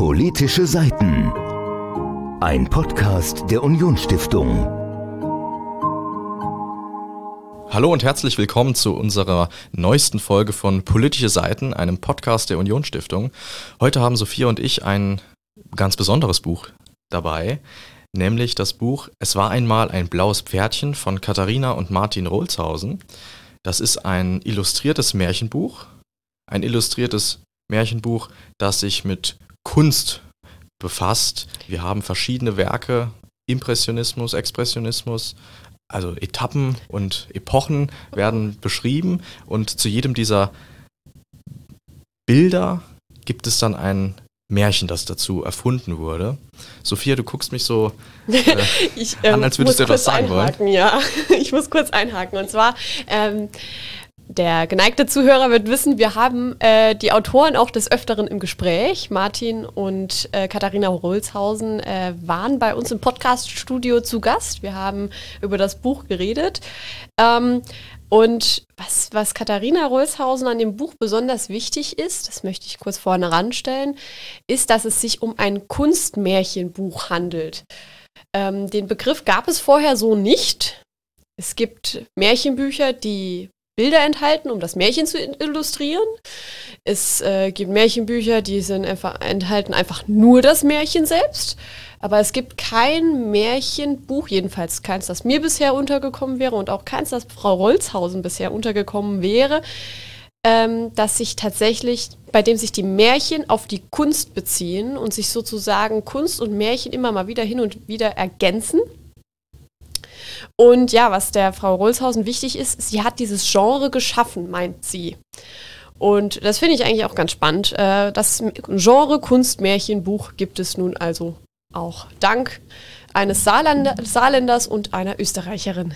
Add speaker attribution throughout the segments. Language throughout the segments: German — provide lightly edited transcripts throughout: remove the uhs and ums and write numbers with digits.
Speaker 1: Politische Seiten. Ein Podcast der Unionsstiftung.
Speaker 2: Hallo und herzlich willkommen zu unserer neuesten Folge von Politische Seiten, einem Podcast der Unionsstiftung. Heute haben Sophia und ich ein ganz besonderes Buch dabei, nämlich das Buch Es war einmal ein blaues Pferdchen von Katharina und Martin Rohlshausen. Das ist ein illustriertes Märchenbuch, das sich mit Kunst befasst. Wir haben verschiedene Werke, Impressionismus, Expressionismus, also Etappen und Epochen werden beschrieben und zu jedem dieser Bilder gibt es dann ein Märchen, das dazu erfunden wurde. Sophia, du guckst mich so an, als würdest du etwas sagen wollen.
Speaker 3: Ja, ich muss kurz einhaken. Und zwar, der geneigte Zuhörer wird wissen, wir haben die Autoren auch des Öfteren im Gespräch. Martin und Katharina Rohlshausen waren bei uns im Podcast-Studio zu Gast. Wir haben über das Buch geredet. Und was Katharina Rohlshausen an dem Buch besonders wichtig ist, das möchte ich kurz vorne ranstellen, ist, dass es sich um ein Kunstmärchenbuch handelt. Den Begriff gab es vorher so nicht. Es gibt Märchenbücher, die Bilder enthalten, um das Märchen zu illustrieren. Es gibt Märchenbücher, die enthalten einfach nur das Märchen selbst. Aber es gibt kein Märchenbuch, jedenfalls keins, das mir bisher untergekommen wäre und auch keins, das Frau Rohlshausen bisher untergekommen wäre, bei dem sich die Märchen auf die Kunst beziehen und sich sozusagen Kunst und Märchen immer mal wieder hin und wieder ergänzen. Und ja, was der Frau Rohlshausen wichtig ist, sie hat dieses Genre geschaffen, meint sie. Und das finde ich eigentlich auch ganz spannend. Das Genre Kunstmärchenbuch gibt es nun also auch dank eines Saarländers und einer Österreicherin.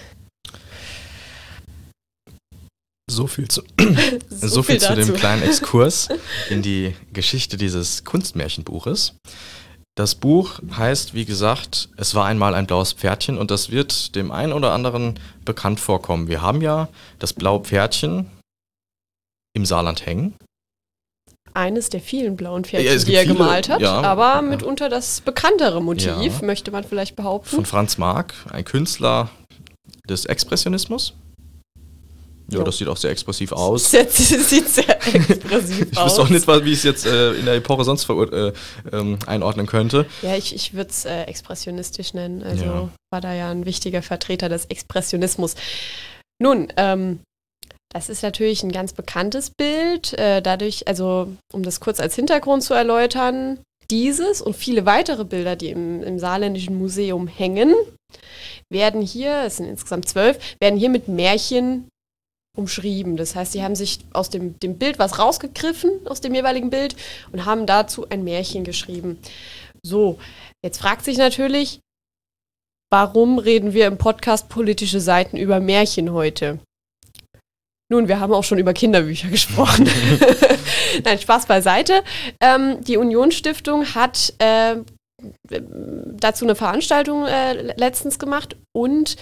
Speaker 2: So viel zu dem kleinen Exkurs in die Geschichte dieses Kunstmärchenbuches. Das Buch heißt, wie gesagt, Es war einmal ein blaues Pferdchen und das wird dem einen oder anderen bekannt vorkommen. Wir haben ja das blaue Pferdchen im Saarland hängen.
Speaker 3: Eines der vielen blauen Pferdchen, die er gemalt hat, aber mitunter das bekanntere Motiv, möchte man vielleicht behaupten.
Speaker 2: Von Franz Marc, ein Künstler des Expressionismus. Ja, das sieht auch sehr expressiv aus.
Speaker 3: Sieht sehr expressiv
Speaker 2: Ich
Speaker 3: aus.
Speaker 2: wüsste auch nicht, wie ich es jetzt in der Epoche sonst einordnen könnte.
Speaker 3: Ja, ich würde es expressionistisch nennen. Also war da ja ein wichtiger Vertreter des Expressionismus. Nun, das ist natürlich ein ganz bekanntes Bild. Dadurch, also um das kurz als Hintergrund zu erläutern, dieses und viele weitere Bilder, die im Saarländischen Museum hängen, werden hier, es sind insgesamt 12, werden hier mit Märchen umschrieben. Das heißt, sie haben sich aus dem Bild was rausgegriffen, aus dem jeweiligen Bild, und haben dazu ein Märchen geschrieben. So, jetzt fragt sich natürlich, warum reden wir im Podcast Politische Seiten über Märchen heute? Nun, wir haben auch schon über Kinderbücher gesprochen. Nein, Spaß beiseite. Die Unionsstiftung hat dazu eine Veranstaltung letztens gemacht und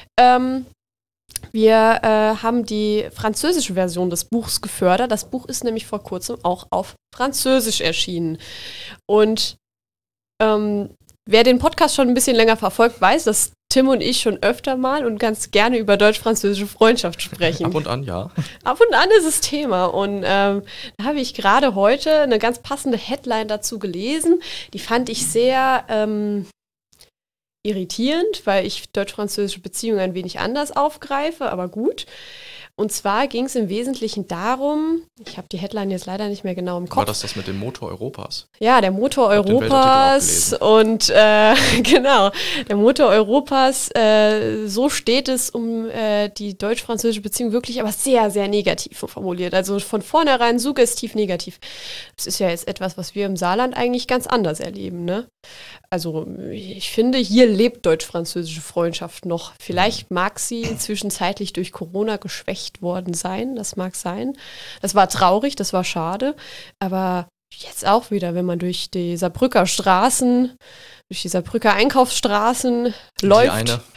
Speaker 3: wir haben die französische Version des Buchs gefördert. Das Buch ist nämlich vor kurzem auch auf Französisch erschienen. Und wer den Podcast schon ein bisschen länger verfolgt, weiß, dass Tim und ich schon öfter mal und ganz gerne über deutsch-französische Freundschaft sprechen.
Speaker 2: Ab und an, ja.
Speaker 3: Ab und an ist es Thema. Und da habe ich gerade heute eine ganz passende Headline dazu gelesen. Die fand ich sehr irritierend, weil ich deutsch-französische Beziehungen ein wenig anders aufgreife, aber gut. Und zwar ging es im Wesentlichen darum, ich habe die Headline jetzt leider nicht mehr genau im Kopf.
Speaker 2: War das mit dem Motor Europas?
Speaker 3: Ja, der Motor Europas und genau, der Motor Europas, so steht es um die deutsch-französische Beziehung wirklich, aber sehr, sehr negativ formuliert. Also von vornherein suggestiv negativ. Das ist ja jetzt etwas, was wir im Saarland eigentlich ganz anders erleben, ne? Also ich finde, hier lebt deutsch-französische Freundschaft noch. Vielleicht mag sie zwischenzeitlich durch Corona geschwächt worden sein. Das mag sein. Das war traurig, das war schade. Aber jetzt auch wieder, wenn man durch die Saarbrücker Einkaufsstraßen läuft.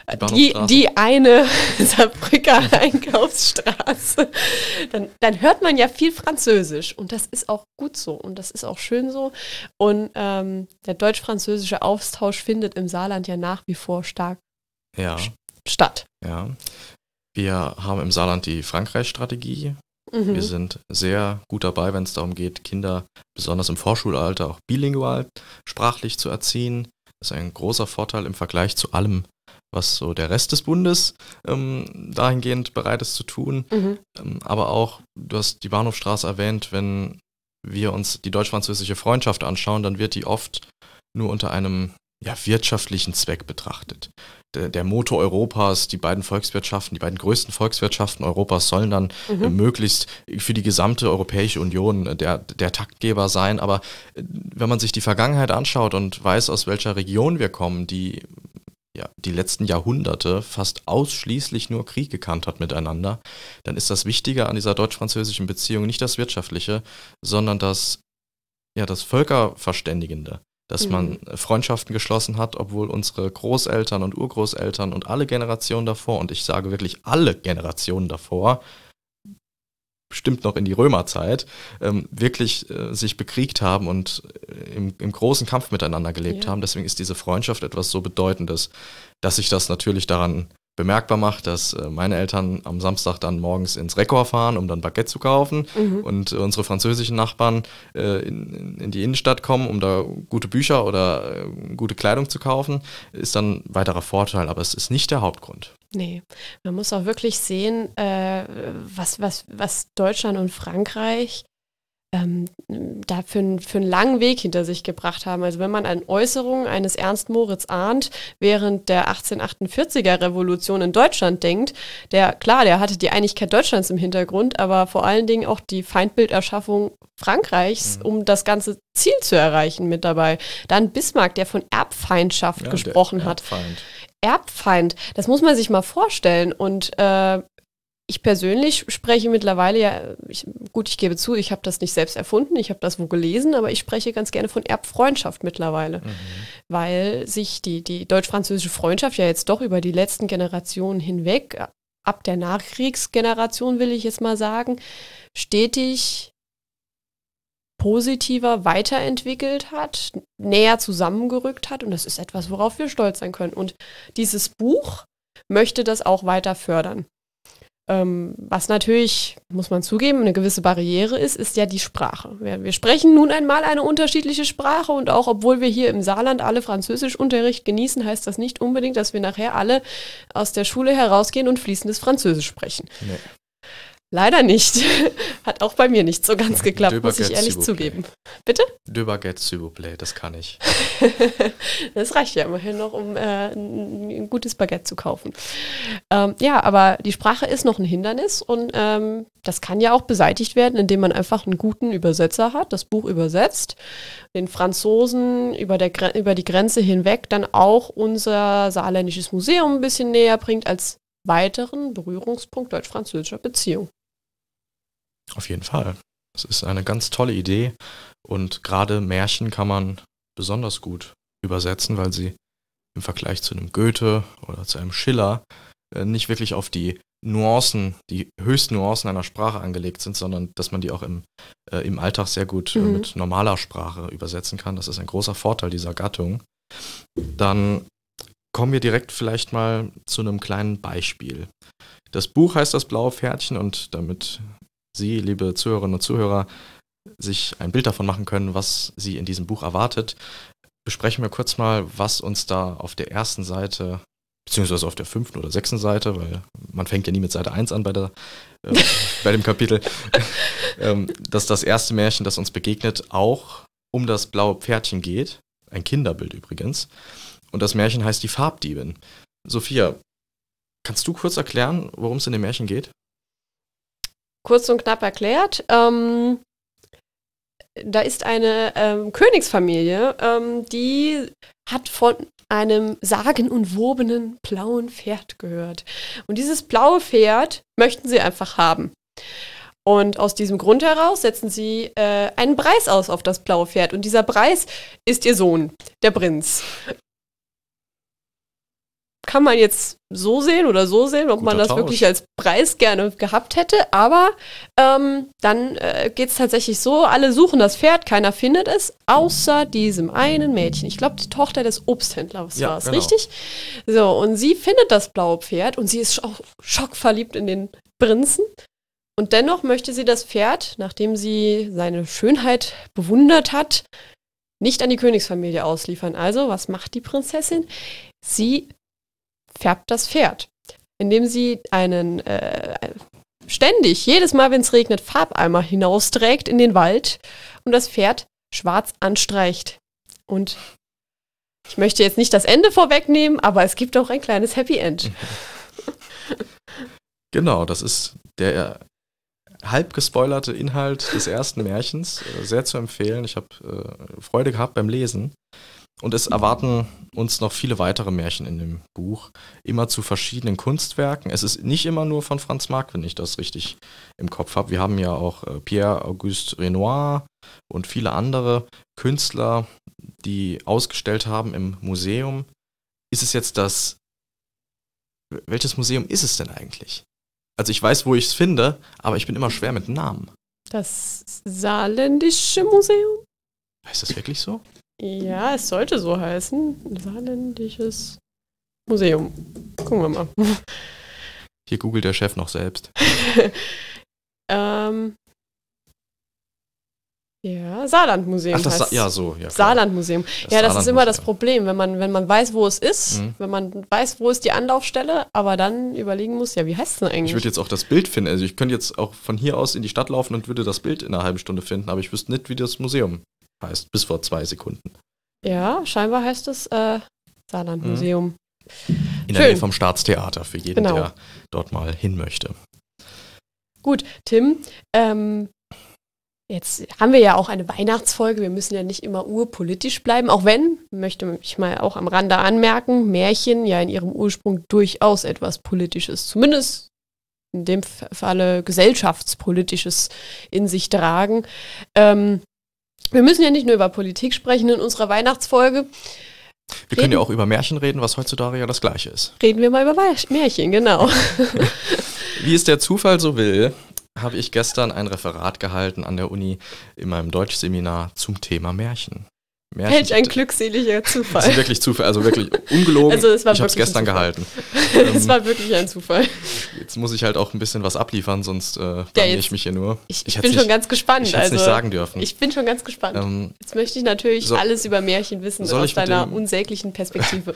Speaker 3: Die eine Saarbrücker Einkaufsstraße. Dann hört man ja viel Französisch und das ist auch gut so und das ist auch schön so. Und der deutsch-französische Austausch findet im Saarland ja nach wie vor stark statt.
Speaker 2: Ja. Wir haben im Saarland die Frankreich-Strategie. Wir sind sehr gut dabei, wenn es darum geht, Kinder besonders im Vorschulalter auch bilingual sprachlich zu erziehen. Das ist ein großer Vorteil im Vergleich zu allem, was so der Rest des Bundes dahingehend bereit ist zu tun. Aber auch, du hast die Bahnhofstraße erwähnt, wenn wir uns die deutsch-französische Freundschaft anschauen, dann wird die oft nur unter einem wirtschaftlichen Zweck betrachtet. Der Motor Europas, die beiden größten Volkswirtschaften Europas sollen dann möglichst für die gesamte Europäische Union der Taktgeber sein. Aber wenn man sich die Vergangenheit anschaut und weiß, aus welcher Region wir kommen, die letzten Jahrhunderte fast ausschließlich nur Krieg gekannt hat miteinander, dann ist das Wichtige an dieser deutsch-französischen Beziehung nicht das Wirtschaftliche, sondern das Völkerverständigende. Dass man Freundschaften geschlossen hat, obwohl unsere Großeltern und Urgroßeltern und alle Generationen davor, und ich sage wirklich alle Generationen davor, bestimmt noch in die Römerzeit, wirklich sich bekriegt haben und im großen Kampf miteinander gelebt haben. Deswegen ist diese Freundschaft etwas so Bedeutendes, dass sich das natürlich daran bemerkbar macht, dass meine Eltern am Samstag dann morgens ins Rekord fahren, um dann Baguette zu kaufen und unsere französischen Nachbarn in die Innenstadt kommen, um da gute Bücher oder gute Kleidung zu kaufen, ist dann ein weiterer Vorteil, aber es ist nicht der Hauptgrund.
Speaker 3: Nee, man muss auch wirklich sehen, was Deutschland und Frankreich da für einen langen Weg hinter sich gebracht haben. Also wenn man an Äußerungen eines Ernst Moritz Arndt während der 1848er Revolution in Deutschland denkt, der hatte die Einigkeit Deutschlands im Hintergrund, aber vor allen Dingen auch die Feindbilderschaffung Frankreichs, um das ganze Ziel zu erreichen, mit dabei. Dann Bismarck, der von Erbfeindschaft gesprochen hat. Erbfeind, das muss man sich mal vorstellen. Und ich persönlich spreche mittlerweile ich gebe zu, ich habe das nicht selbst erfunden, ich habe das wo gelesen, aber ich spreche ganz gerne von Erbfreundschaft mittlerweile, weil sich die deutsch-französische Freundschaft ja jetzt doch über die letzten Generationen hinweg, ab der Nachkriegsgeneration will ich jetzt mal sagen, stetig positiver weiterentwickelt hat, näher zusammengerückt hat und das ist etwas, worauf wir stolz sein können. Und dieses Buch möchte das auch weiter fördern. Was natürlich, muss man zugeben, eine gewisse Barriere ist ja die Sprache. Wir sprechen nun einmal eine unterschiedliche Sprache und auch obwohl wir hier im Saarland alle Französischunterricht genießen, heißt das nicht unbedingt, dass wir nachher alle aus der Schule herausgehen und fließendes Französisch sprechen. Nee. Leider nicht. Hat auch bei mir nicht so ganz geklappt, muss ich ehrlich zugeben. Bitte?
Speaker 2: Deux baguettes, s'il vous plaît, das kann ich.
Speaker 3: Das reicht ja immerhin noch, um ein gutes Baguette zu kaufen. Aber die Sprache ist noch ein Hindernis und das kann ja auch beseitigt werden, indem man einfach einen guten Übersetzer hat, das Buch übersetzt, den Franzosen über die Grenze hinweg dann auch unser saarländisches Museum ein bisschen näher bringt als weiteren Berührungspunkt deutsch-französischer Beziehung.
Speaker 2: Auf jeden Fall. Das ist eine ganz tolle Idee und gerade Märchen kann man besonders gut übersetzen, weil sie im Vergleich zu einem Goethe oder zu einem Schiller nicht wirklich auf die Nuancen, die höchsten Nuancen einer Sprache angelegt sind, sondern dass man die auch im Alltag sehr gut mit normaler Sprache übersetzen kann. Das ist ein großer Vorteil dieser Gattung. Dann kommen wir direkt vielleicht mal zu einem kleinen Beispiel. Das Buch heißt Das blaue Pferdchen und damit Sie, liebe Zuhörerinnen und Zuhörer, sich ein Bild davon machen können, was Sie in diesem Buch erwartet, besprechen wir kurz mal, was uns da auf der ersten Seite, beziehungsweise auf der 5. oder 6. Seite, weil man fängt ja nie mit Seite 1 an bei dem Kapitel, dass das erste Märchen, das uns begegnet, auch um das blaue Pferdchen geht, ein Kinderbild übrigens. Und das Märchen heißt Die Farbdiebin. Sophia, kannst du kurz erklären, worum es in dem Märchen geht?
Speaker 3: Kurz und knapp erklärt. Da ist eine Königsfamilie, die hat von einem sagenumwobenen blauen Pferd gehört. Und dieses blaue Pferd möchten sie einfach haben. Und aus diesem Grund heraus setzen sie einen Preis aus auf das blaue Pferd. Und dieser Preis ist ihr Sohn, der Prinz. kann man jetzt so sehen oder so sehen, ob man das wirklich als Preis gerne gehabt hätte. Aber dann geht es tatsächlich so, alle suchen das Pferd, keiner findet es, außer diesem einen Mädchen. Ich glaube, die Tochter des Obsthändlers war es, richtig? So, und sie findet das blaue Pferd und sie ist auch schockverliebt in den Prinzen. Und dennoch möchte sie das Pferd, nachdem sie seine Schönheit bewundert hat, nicht an die Königsfamilie ausliefern. Also, was macht die Prinzessin? Sie färbt das Pferd, indem sie einen ständig, jedes Mal, wenn es regnet, Farbeimer hinausträgt in den Wald und das Pferd schwarz anstreicht. Und ich möchte jetzt nicht das Ende vorwegnehmen, aber es gibt auch ein kleines Happy End.
Speaker 2: Genau, das ist der halb gespoilerte Inhalt des ersten Märchens. Sehr zu empfehlen. Ich habe Freude gehabt beim Lesen. Und es erwarten uns noch viele weitere Märchen in dem Buch. Immer zu verschiedenen Kunstwerken. Es ist nicht immer nur von Franz Marc, wenn ich das richtig im Kopf habe. Wir haben ja auch Pierre-Auguste Renoir und viele andere Künstler, die ausgestellt haben im Museum. Ist es jetzt welches Museum ist es denn eigentlich? Also ich weiß, wo ich es finde, aber ich bin immer schwer mit Namen.
Speaker 3: Das Saarländische Museum?
Speaker 2: Heißt das wirklich so?
Speaker 3: Ja, es sollte so heißen. Saarländisches Museum. Gucken wir mal.
Speaker 2: Hier googelt der Chef noch selbst.
Speaker 3: Ja, Saarlandmuseum heißt es.
Speaker 2: Ja, so. Ja,
Speaker 3: Saarlandmuseum. Ja, das ist immer das Problem, wenn man weiß, wo es ist, wenn man weiß, wo ist die Anlaufstelle, aber dann überlegen muss, ja, wie heißt es denn eigentlich?
Speaker 2: Ich würde jetzt auch das Bild finden. Also ich könnte jetzt auch von hier aus in die Stadt laufen und würde das Bild in einer halben Stunde finden, aber ich wüsste nicht, wie das Museum heißt, bis vor 2 Sekunden.
Speaker 3: Ja, scheinbar heißt es Saarlandmuseum.
Speaker 2: In der Nähe vom Staatstheater, für jeden, der dort mal hin möchte.
Speaker 3: Gut, Tim, jetzt haben wir ja auch eine Weihnachtsfolge, wir müssen ja nicht immer urpolitisch bleiben, auch wenn, möchte ich mal auch am Rande anmerken, Märchen ja in ihrem Ursprung durchaus etwas Politisches, zumindest in dem Falle gesellschaftspolitisches in sich tragen. Wir müssen ja nicht nur über Politik sprechen in unserer Weihnachtsfolge.
Speaker 2: Wir können ja auch über Märchen reden, was heutzutage ja das Gleiche ist.
Speaker 3: Reden wir mal über Märchen, genau.
Speaker 2: Wie es der Zufall so will, habe ich gestern ein Referat gehalten an der Uni in meinem Deutschseminar zum Thema Märchen.
Speaker 3: Welch ein glückseliger Zufall.
Speaker 2: Das ist wirklich Zufall, also wirklich ungelogen.
Speaker 3: Also es war
Speaker 2: ich habe es gestern gehalten.
Speaker 3: Es war wirklich ein Zufall.
Speaker 2: Jetzt muss ich halt auch ein bisschen was abliefern, sonst blamier ich mich hier nur.
Speaker 3: Ich bin schon ganz gespannt.
Speaker 2: Ich hätte es nicht sagen dürfen.
Speaker 3: Ich bin schon ganz gespannt. Jetzt möchte ich natürlich alles über Märchen wissen aus deiner unsäglichen Perspektive.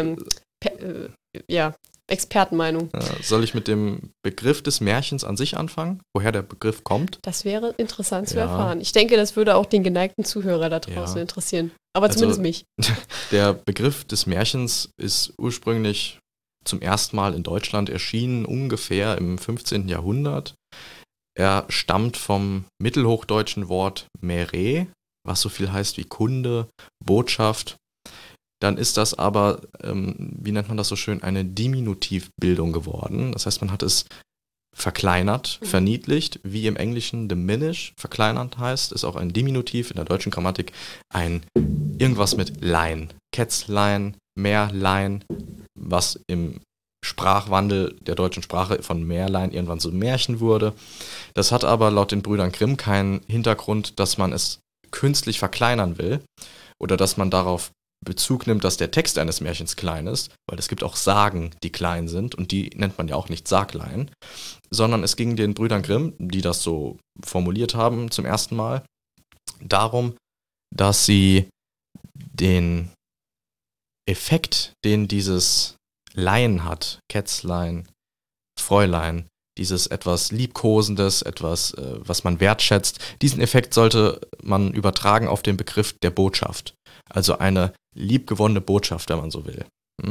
Speaker 3: Expertenmeinung.
Speaker 2: Soll ich mit dem Begriff des Märchens an sich anfangen? Woher der Begriff kommt?
Speaker 3: Das wäre interessant zu erfahren. Ich denke, das würde auch den geneigten Zuhörer da draußen interessieren. Aber zumindest mich.
Speaker 2: Der Begriff des Märchens ist ursprünglich zum ersten Mal in Deutschland erschienen, ungefähr im 15. Jahrhundert. Er stammt vom mittelhochdeutschen Wort Mere, was so viel heißt wie Kunde, Botschaft. Dann ist das aber, wie nennt man das so schön, eine Diminutivbildung geworden. Das heißt, man hat es verkleinert, verniedlicht, wie im Englischen diminish, verkleinert heißt, ist auch ein Diminutiv in der deutschen Grammatik ein irgendwas mit Lein, Kätzlein, Märlein, was im Sprachwandel der deutschen Sprache von Märlein irgendwann zu Märchen wurde. Das hat aber laut den Brüdern Grimm keinen Hintergrund, dass man es künstlich verkleinern will oder dass man darauf Bezug nimmt, dass der Text eines Märchens klein ist, weil es gibt auch Sagen, die klein sind und die nennt man ja auch nicht Saglein, sondern es ging den Brüdern Grimm, die das so formuliert haben zum ersten Mal, darum, dass sie den Effekt, den dieses Lein hat, Kätzlein, Fräulein, dieses etwas Liebkosendes, etwas, was man wertschätzt, diesen Effekt sollte man übertragen auf den Begriff der Botschaft. Also eine liebgewonnene Botschaft, wenn man so will.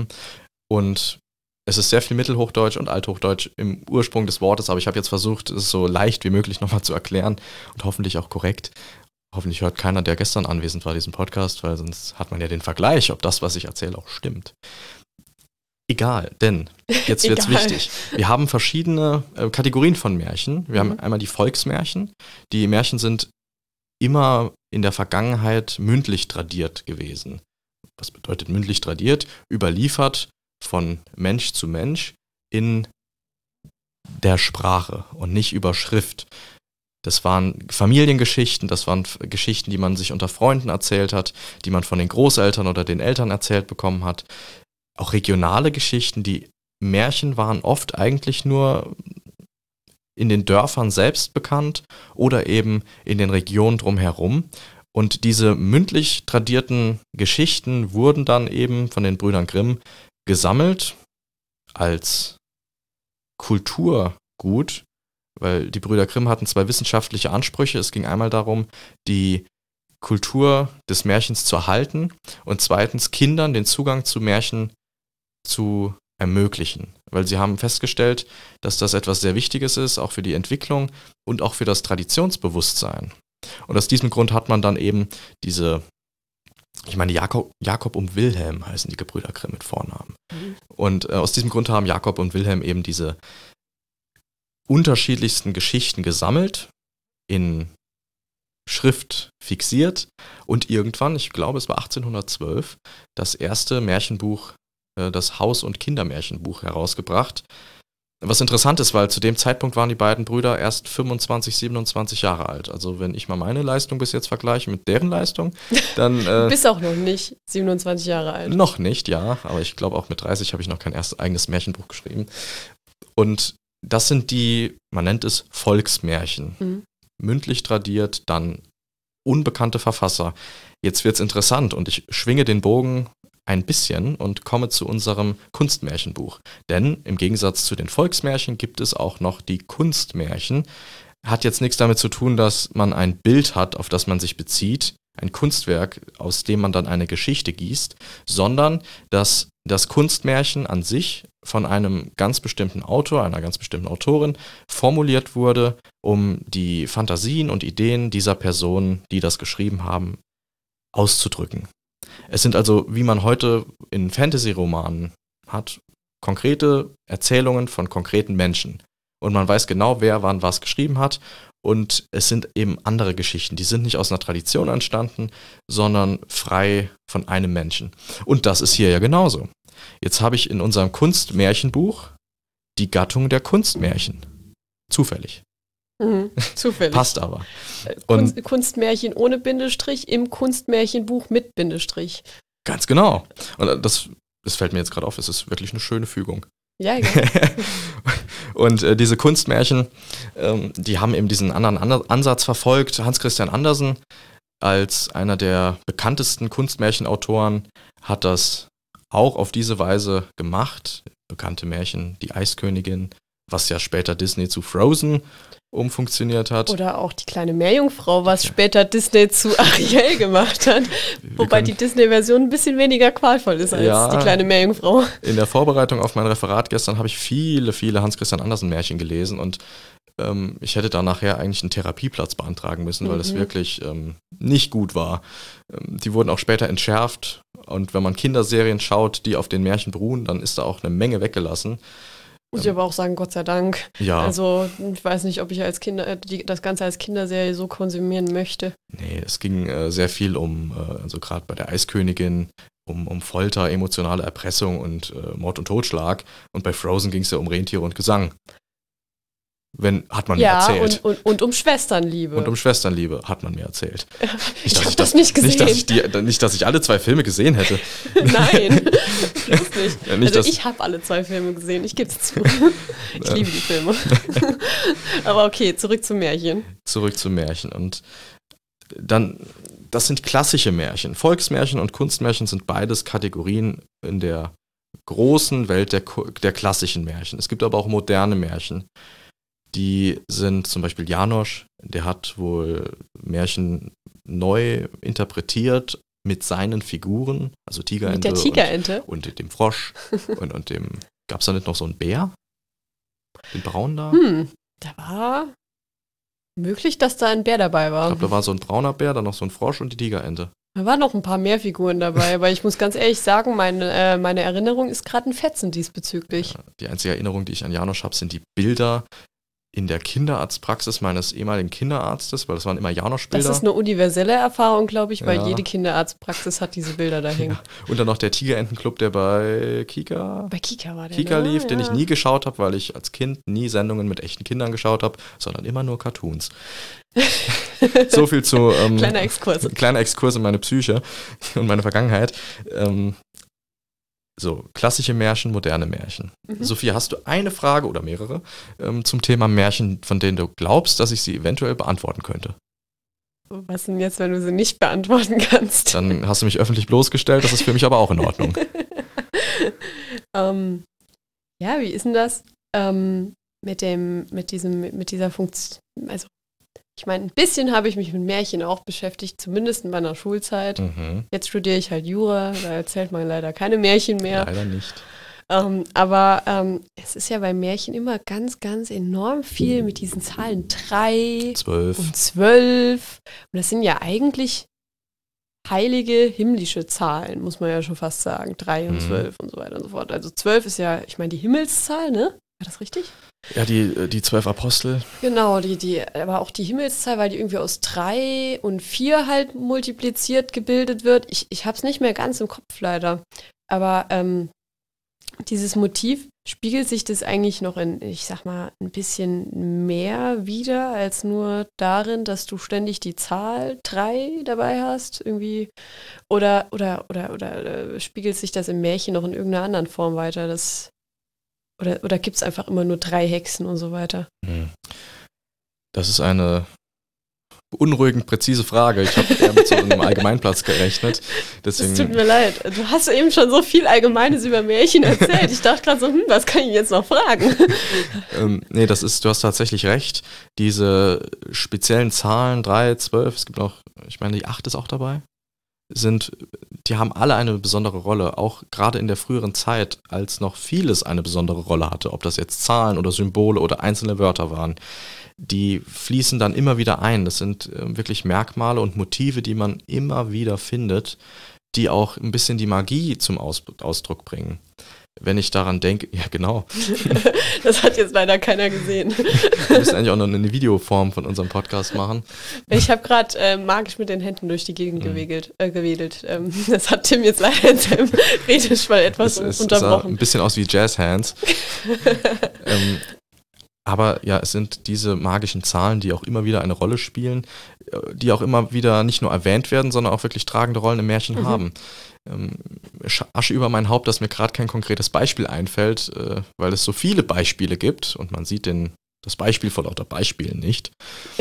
Speaker 2: Und es ist sehr viel Mittelhochdeutsch und Althochdeutsch im Ursprung des Wortes, aber ich habe jetzt versucht, es so leicht wie möglich nochmal zu erklären und hoffentlich auch korrekt. Hoffentlich hört keiner, der gestern anwesend war, diesen Podcast, weil sonst hat man ja den Vergleich, ob das, was ich erzähle, auch stimmt. Egal, denn jetzt wird's wichtig. Wir haben verschiedene Kategorien von Märchen. Wir haben einmal die Volksmärchen. Die Märchen sind immer in der Vergangenheit mündlich tradiert gewesen. Was bedeutet mündlich tradiert? Überliefert von Mensch zu Mensch in der Sprache und nicht über Schrift. Das waren Familiengeschichten, das waren Geschichten, die man sich unter Freunden erzählt hat, die man von den Großeltern oder den Eltern erzählt bekommen hat. Auch regionale Geschichten, die Märchen waren oft eigentlich nur in den Dörfern selbst bekannt oder eben in den Regionen drumherum. Und diese mündlich tradierten Geschichten wurden dann eben von den Brüdern Grimm gesammelt als Kulturgut, weil die Brüder Grimm hatten zwei wissenschaftliche Ansprüche. Es ging einmal darum, die Kultur des Märchens zu erhalten und zweitens Kindern den Zugang zu Märchen zu ermöglichen, weil sie haben festgestellt, dass das etwas sehr Wichtiges ist, auch für die Entwicklung und auch für das Traditionsbewusstsein. Und aus diesem Grund hat man dann eben Jakob und Wilhelm heißen die Gebrüder Grimm mit Vornamen. Und aus diesem Grund haben Jakob und Wilhelm eben diese unterschiedlichsten Geschichten gesammelt, in Schrift fixiert und irgendwann, ich glaube es war 1812, das erste Märchenbuch, das Haus- und Kindermärchenbuch herausgebracht. Was interessant ist, weil zu dem Zeitpunkt waren die beiden Brüder erst 25, 27 Jahre alt. Also wenn ich mal meine Leistung bis jetzt vergleiche mit deren Leistung, dann...
Speaker 3: Du bist auch noch nicht 27 Jahre alt.
Speaker 2: Noch nicht, ja. Aber ich glaube auch mit 30 habe ich noch kein erstes eigenes Märchenbuch geschrieben. Und das sind die, man nennt es Volksmärchen. Mündlich tradiert, dann unbekannte Verfasser. Jetzt wird's interessant und ich schwinge den Bogen ein bisschen und komme zu unserem Kunstmärchenbuch. Denn im Gegensatz zu den Volksmärchen gibt es auch noch die Kunstmärchen. Hat jetzt nichts damit zu tun, dass man ein Bild hat, auf das man sich bezieht, ein Kunstwerk, aus dem man dann eine Geschichte gießt, sondern dass das Kunstmärchen an sich von einem ganz bestimmten Autor, einer ganz bestimmten Autorin formuliert wurde, um die Fantasien und Ideen dieser Personen, die das geschrieben haben, auszudrücken. Es sind also, wie man heute in Fantasy-Romanen hat, konkrete Erzählungen von konkreten Menschen. Und man weiß genau, wer wann was geschrieben hat. Und es sind eben andere Geschichten. Die sind nicht aus einer Tradition entstanden, sondern frei von einem Menschen. Und das ist hier ja genauso. Jetzt habe ich in unserem Kunstmärchenbuch die Gattung der Kunstmärchen. Zufällig.
Speaker 3: Zufällig.
Speaker 2: Passt aber.
Speaker 3: Kunstmärchen ohne Bindestrich im Kunstmärchenbuch mit Bindestrich.
Speaker 2: Ganz genau. Und das fällt mir jetzt gerade auf, es ist wirklich eine schöne Fügung.
Speaker 3: Ja, genau.
Speaker 2: Und diese Kunstmärchen, die haben eben diesen anderen Ansatz verfolgt. Hans Christian Andersen als einer der bekanntesten Kunstmärchenautoren hat das auch auf diese Weise gemacht. Bekannte Märchen, die Eiskönigin, was ja später Disney zu Frozen umfunktioniert hat.
Speaker 3: Oder auch die kleine Meerjungfrau, was später Disney zu Ariel gemacht hat. Wobei die Disney-Version ein bisschen weniger qualvoll ist als die kleine Meerjungfrau.
Speaker 2: In der Vorbereitung auf mein Referat gestern habe ich viele Hans Christian Andersen Märchen gelesen und ich hätte da nachher eigentlich einen Therapieplatz beantragen müssen, weil es wirklich nicht gut war. Die wurden auch später entschärft und wenn man Kinderserien schaut, die auf den Märchen beruhen, dann ist da auch eine Menge weggelassen.
Speaker 3: Muss ich aber auch sagen, Gott sei Dank.
Speaker 2: Ja.
Speaker 3: Also ich weiß nicht, ob ich als das Ganze als Kinderserie so konsumieren möchte.
Speaker 2: Nee, es ging sehr viel also gerade bei der Eiskönigin, um Folter, emotionale Erpressung und Mord und Totschlag. Und bei Frozen ging es ja um Rentiere und Gesang. Hat man mir erzählt.
Speaker 3: Und um Schwesternliebe.
Speaker 2: Und um Schwesternliebe hat man mir erzählt.
Speaker 3: Ich habe das nicht gesehen.
Speaker 2: Nicht, dass ich alle 2 Filme gesehen hätte.
Speaker 3: Nein, bloß nicht.
Speaker 2: Ja,
Speaker 3: ich habe alle 2 Filme gesehen, ich gebe es zu. Ich liebe die Filme. Aber okay, zurück zum Märchen.
Speaker 2: Zurück zum Märchen. Und dann, das sind klassische Märchen. Volksmärchen und Kunstmärchen sind beides Kategorien in der großen Welt der klassischen Märchen. Es gibt aber auch moderne Märchen. Die sind zum Beispiel Janosch, der hat wohl Märchen neu interpretiert mit seinen Figuren, also Tigerente.
Speaker 3: Mit der Tigerente?
Speaker 2: Und dem Frosch und dem, gab es da nicht noch so einen Bär? Den braunen da?
Speaker 3: Da war möglich, dass da ein Bär dabei war.
Speaker 2: Ich glaube, da war so ein brauner Bär, dann noch so ein Frosch und die Tigerente.
Speaker 3: Da waren noch ein paar mehr Figuren dabei, aber ich muss ganz ehrlich sagen, meine Erinnerung ist gerade ein Fetzen diesbezüglich.
Speaker 2: Ja, die einzige Erinnerung, die ich an Janosch habe, sind die Bilder, in der Kinderarztpraxis meines ehemaligen Kinderarztes, weil das waren immer Janosch-Bilder.
Speaker 3: Das ist eine universelle Erfahrung, glaube ich, weil
Speaker 2: Ja.
Speaker 3: jede Kinderarztpraxis hat diese Bilder da hängen.
Speaker 2: Ja. Und dann noch der Tigerentenclub, der bei Kika
Speaker 3: Bei Kika war der,
Speaker 2: Kika
Speaker 3: ne?
Speaker 2: lief, den
Speaker 3: Ja.
Speaker 2: ich nie geschaut habe, weil ich als Kind nie Sendungen mit echten Kindern geschaut habe, sondern immer nur Cartoons. So viel zu
Speaker 3: Kleiner Exkurs.
Speaker 2: kleiner Exkurs in meine Psyche und meine Vergangenheit. So, klassische Märchen, moderne Märchen. Sophie, hast du eine Frage oder mehrere zum Thema Märchen, von denen du glaubst, dass ich sie eventuell beantworten könnte?
Speaker 3: Was denn jetzt, wenn du sie nicht beantworten kannst?
Speaker 2: Dann hast du mich öffentlich bloßgestellt, das ist für mich aber auch in Ordnung.
Speaker 3: Ja, wie ist denn das mit dieser Funktion? Also, ich meine, ein bisschen habe ich mich mit Märchen auch beschäftigt, zumindest in meiner Schulzeit.
Speaker 2: Mhm.
Speaker 3: Jetzt studiere ich halt Jura, da erzählt man leider keine Märchen mehr.
Speaker 2: Leider nicht.
Speaker 3: Aber es ist ja bei Märchen immer ganz, ganz enorm viel mit diesen Zahlen 3
Speaker 2: 12.
Speaker 3: und 12. Und das sind ja eigentlich heilige himmlische Zahlen, muss man ja schon fast sagen. 3 und 12 und so weiter und so fort. Also 12 ist ja, ich meine, die Himmelszahl, ne? War das richtig?
Speaker 2: Ja, die 12 Apostel.
Speaker 3: Genau, aber auch die Himmelszahl, weil die irgendwie aus 3 und 4 halt multipliziert gebildet wird. Ich habe es nicht mehr ganz im Kopf leider. Aber dieses Motiv, spiegelt sich das eigentlich noch in, ich sag mal, ein bisschen mehr wieder, als nur darin, dass du ständig die Zahl 3 dabei hast, irgendwie, oder spiegelt sich das im Märchen noch in irgendeiner anderen Form weiter, oder gibt es einfach immer nur 3 Hexen und so weiter?
Speaker 2: Das ist eine beunruhigend präzise Frage. Ich habe eher mit so einem Allgemeinplatz gerechnet. Deswegen,
Speaker 3: Es tut mir leid. Du hast eben schon so viel Allgemeines über Märchen erzählt. Ich dachte gerade so, was kann ich jetzt noch fragen?
Speaker 2: nee, du hast tatsächlich recht. Diese speziellen Zahlen, 3, 12, es gibt noch, ich meine, die 8 ist auch dabei, die haben alle eine besondere Rolle, auch gerade in der früheren Zeit, als noch vieles eine besondere Rolle hatte, ob das jetzt Zahlen oder Symbole oder einzelne Wörter waren. Die fließen dann immer wieder ein. Das sind wirklich Merkmale und Motive, die man immer wieder findet, die auch ein bisschen die Magie zum Ausdruck bringen. Wenn ich daran denke, ja genau.
Speaker 3: Das hat jetzt leider keiner gesehen.
Speaker 2: Wir müssen eigentlich auch noch eine Videoform von unserem Podcast machen.
Speaker 3: Ich habe gerade magisch mit den Händen durch die Gegend gewedelt. Das hat Tim jetzt leider in seinem Redeschwall etwas
Speaker 2: unterbrochen. Sah ein bisschen aus wie Jazzhands. Aber ja, es sind diese magischen Zahlen, die auch immer wieder eine Rolle spielen, die auch immer wieder nicht nur erwähnt werden, sondern auch wirklich tragende Rollen im Märchen haben. Asche über mein Haupt, dass mir gerade kein konkretes Beispiel einfällt, weil es so viele Beispiele gibt und man sieht das Beispiel vor lauter Beispielen nicht.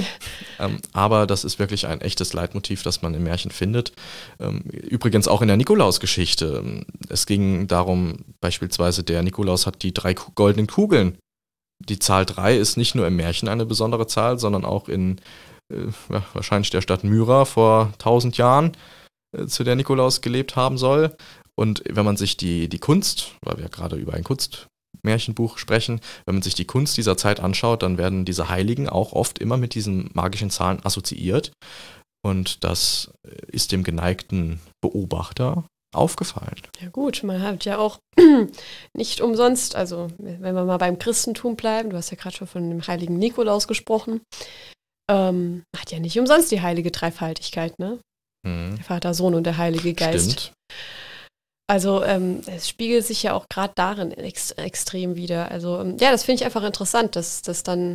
Speaker 2: Aber das ist wirklich ein echtes Leitmotiv, das man im Märchen findet. Übrigens auch in der Nikolaus-Geschichte. Es ging darum, beispielsweise der Nikolaus hat die 3 goldenen Kugeln. Die Zahl 3 ist nicht nur im Märchen eine besondere Zahl, sondern auch in wahrscheinlich der Stadt Myra vor 1000 Jahren, zu der Nikolaus gelebt haben soll. Und wenn man sich die Kunst, weil wir gerade über ein Kunstmärchenbuch sprechen, wenn man sich die Kunst dieser Zeit anschaut, dann werden diese Heiligen auch oft immer mit diesen magischen Zahlen assoziiert. Und das ist dem geneigten Beobachter aufgefallen.
Speaker 3: Ja gut, man hat ja auch nicht umsonst, also wenn wir mal beim Christentum bleiben, du hast ja gerade schon von dem heiligen Nikolaus gesprochen, hat ja nicht umsonst die heilige Dreifaltigkeit, ne? Der Vater, Sohn und der Heilige Geist. Stimmt. Also es spiegelt sich ja auch gerade darin extrem wieder. Also ja, das finde ich einfach interessant, dass das dann,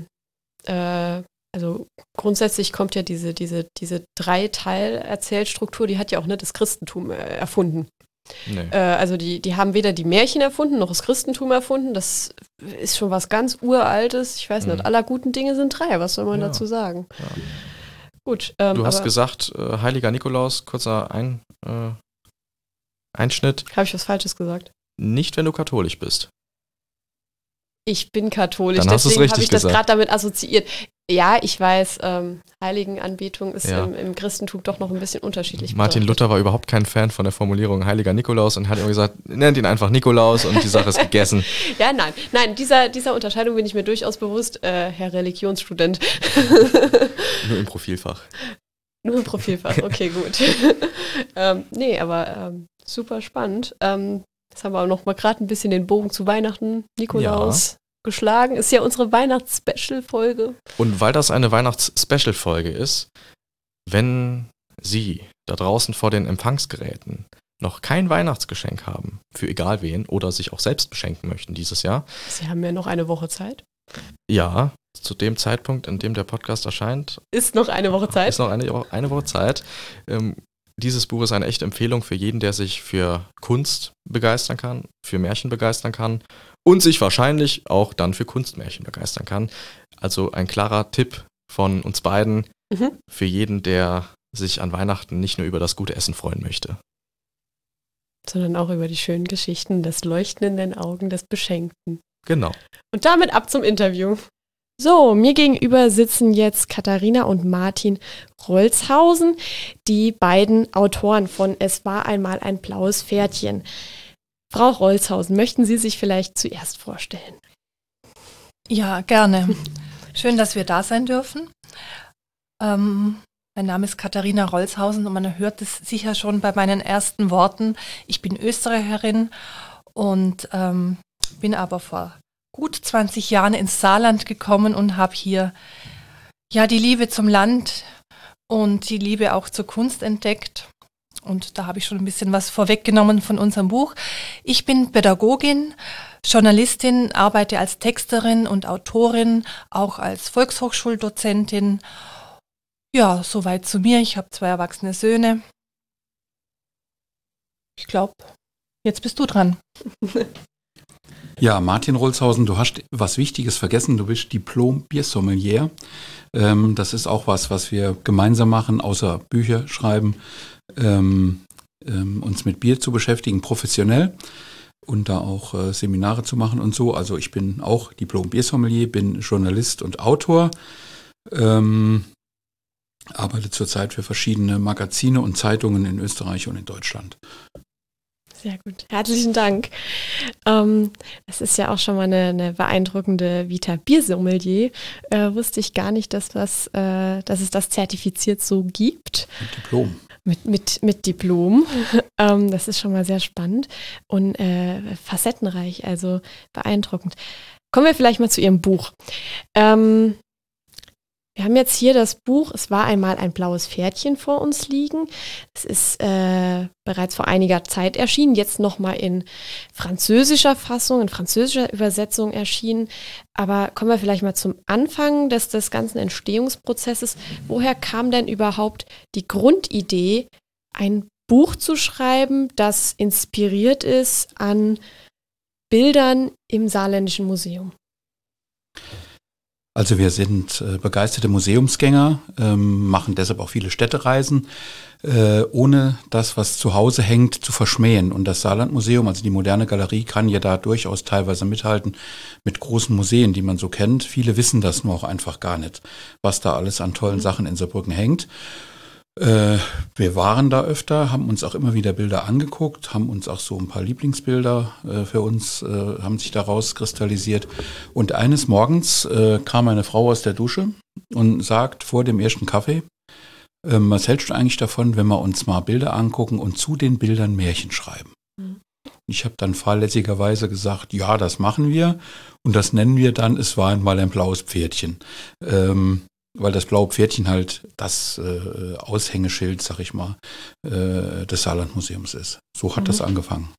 Speaker 3: also grundsätzlich kommt ja diese 3-Teil-Erzählstruktur, die hat ja auch nicht das Christentum erfunden. Nee. Also die haben weder die Märchen erfunden, noch das Christentum erfunden. Das ist schon was ganz Uraltes. Ich weiß nicht, aller guten Dinge sind 3. Was soll man dazu sagen? Ja. Gut.
Speaker 2: Du hast gesagt, heiliger Nikolaus, kurzer Einschnitt.
Speaker 3: Habe ich was Falsches gesagt?
Speaker 2: Nicht, wenn du katholisch bist.
Speaker 3: Ich bin katholisch,
Speaker 2: dann
Speaker 3: deswegen habe ich das gerade damit assoziiert. Ja, ich weiß, Heiligenanbetung ist im Christentum doch noch ein bisschen unterschiedlich.
Speaker 2: Martin Luther war überhaupt kein Fan von der Formulierung heiliger Nikolaus und hat immer gesagt, nennt ihn einfach Nikolaus und die Sache ist gegessen.
Speaker 3: Ja, nein, dieser Unterscheidung bin ich mir durchaus bewusst, Herr Religionsstudent.
Speaker 2: Nur im Profilfach.
Speaker 3: Nur im Profilfach, okay, gut. Nee, aber super spannend. Jetzt haben wir auch noch mal gerade ein bisschen den Bogen zu Weihnachten, Nikolaus geschlagen. Ist ja unsere Weihnachts-Special-Folge.
Speaker 2: Und weil das eine Weihnachts-Special-Folge ist, wenn Sie da draußen vor den Empfangsgeräten noch kein Weihnachtsgeschenk haben, für egal wen, oder sich auch selbst beschenken möchten dieses Jahr.
Speaker 3: Sie haben ja noch eine Woche Zeit.
Speaker 2: Ja, zu dem Zeitpunkt, in dem der Podcast erscheint.
Speaker 3: Ist noch eine Woche Zeit.
Speaker 2: Ist noch eine Woche Zeit. Dieses Buch ist eine echte Empfehlung für jeden, der sich für Kunst begeistern kann, für Märchen begeistern kann und sich wahrscheinlich auch dann für Kunstmärchen begeistern kann. Also ein klarer Tipp von uns beiden für jeden, der sich an Weihnachten nicht nur über das gute Essen freuen möchte.
Speaker 3: Sondern auch über die schönen Geschichten, das Leuchten in den Augen des Beschenkten.
Speaker 2: Genau.
Speaker 3: Und damit ab zum Interview. So, mir gegenüber sitzen jetzt Katharina und Martin Rolzhausen, die beiden Autoren von Es war einmal ein blaues Pferdchen. Frau Rolzhausen, möchten Sie sich vielleicht zuerst vorstellen?
Speaker 4: Ja, gerne. Schön, dass wir da sein dürfen. Mein Name ist Katharina Rolzhausen und man hört es sicher schon bei meinen ersten Worten. Ich bin Österreicherin und bin aber vor gut 20 Jahren ins Saarland gekommen und habe hier ja die Liebe zum Land und die Liebe auch zur Kunst entdeckt. Und da habe ich schon ein bisschen was vorweggenommen von unserem Buch. Ich bin Pädagogin, Journalistin, arbeite als Texterin und Autorin, auch als Volkshochschuldozentin. Ja, soweit zu mir. Ich habe 2 erwachsene Söhne. Ich glaube, jetzt bist du dran.
Speaker 5: Ja, Martin Rolzhausen, du hast was Wichtiges vergessen. Du bist Diplom-Biersommelier. Das ist auch was wir gemeinsam machen, außer Bücher schreiben, uns mit Bier zu beschäftigen, professionell und da auch Seminare zu machen und so. Also ich bin auch Diplom-Biersommelier, bin Journalist und Autor. Arbeite zurzeit für verschiedene Magazine und Zeitungen in Österreich und in Deutschland.
Speaker 3: Sehr gut. Herzlichen Dank. Das ist ja auch schon mal eine beeindruckende Vita. Biersommelier. Wusste ich gar nicht, dass es das zertifiziert so gibt.
Speaker 5: Mit Diplom.
Speaker 3: Mit Diplom. Das ist schon mal sehr spannend und facettenreich, also beeindruckend. Kommen wir vielleicht mal zu Ihrem Buch. Wir haben jetzt hier das Buch Es war einmal ein blaues Pferdchen vor uns liegen. Es ist bereits vor einiger Zeit erschienen, jetzt nochmal in französischer Fassung, in französischer Übersetzung erschienen. Aber kommen wir vielleicht mal zum Anfang des ganzen Entstehungsprozesses. Woher kam denn überhaupt die Grundidee, ein Buch zu schreiben, das inspiriert ist an Bildern im Saarländischen Museum?
Speaker 5: Also wir sind begeisterte Museumsgänger, machen deshalb auch viele Städtereisen, ohne das, was zu Hause hängt, zu verschmähen. Und das Saarlandmuseum, also die moderne Galerie, kann ja da durchaus teilweise mithalten mit großen Museen, die man so kennt. Viele wissen das nur auch einfach gar nicht, was da alles an tollen Sachen in Saarbrücken hängt. Wir waren da öfter, haben uns auch immer wieder Bilder angeguckt, haben uns auch so ein paar Lieblingsbilder für uns, haben sich daraus kristallisiert. Und eines Morgens kam meine Frau aus der Dusche und sagt vor dem ersten Kaffee, was hältst du eigentlich davon, wenn wir uns mal Bilder angucken und zu den Bildern Märchen schreiben? Ich habe dann fahrlässigerweise gesagt, ja, das machen wir und das nennen wir dann, es war einmal ein blaues Pferdchen. Weil das blaue Pferdchen halt das Aushängeschild, sag ich mal, des Saarlandmuseums ist. So hat das angefangen.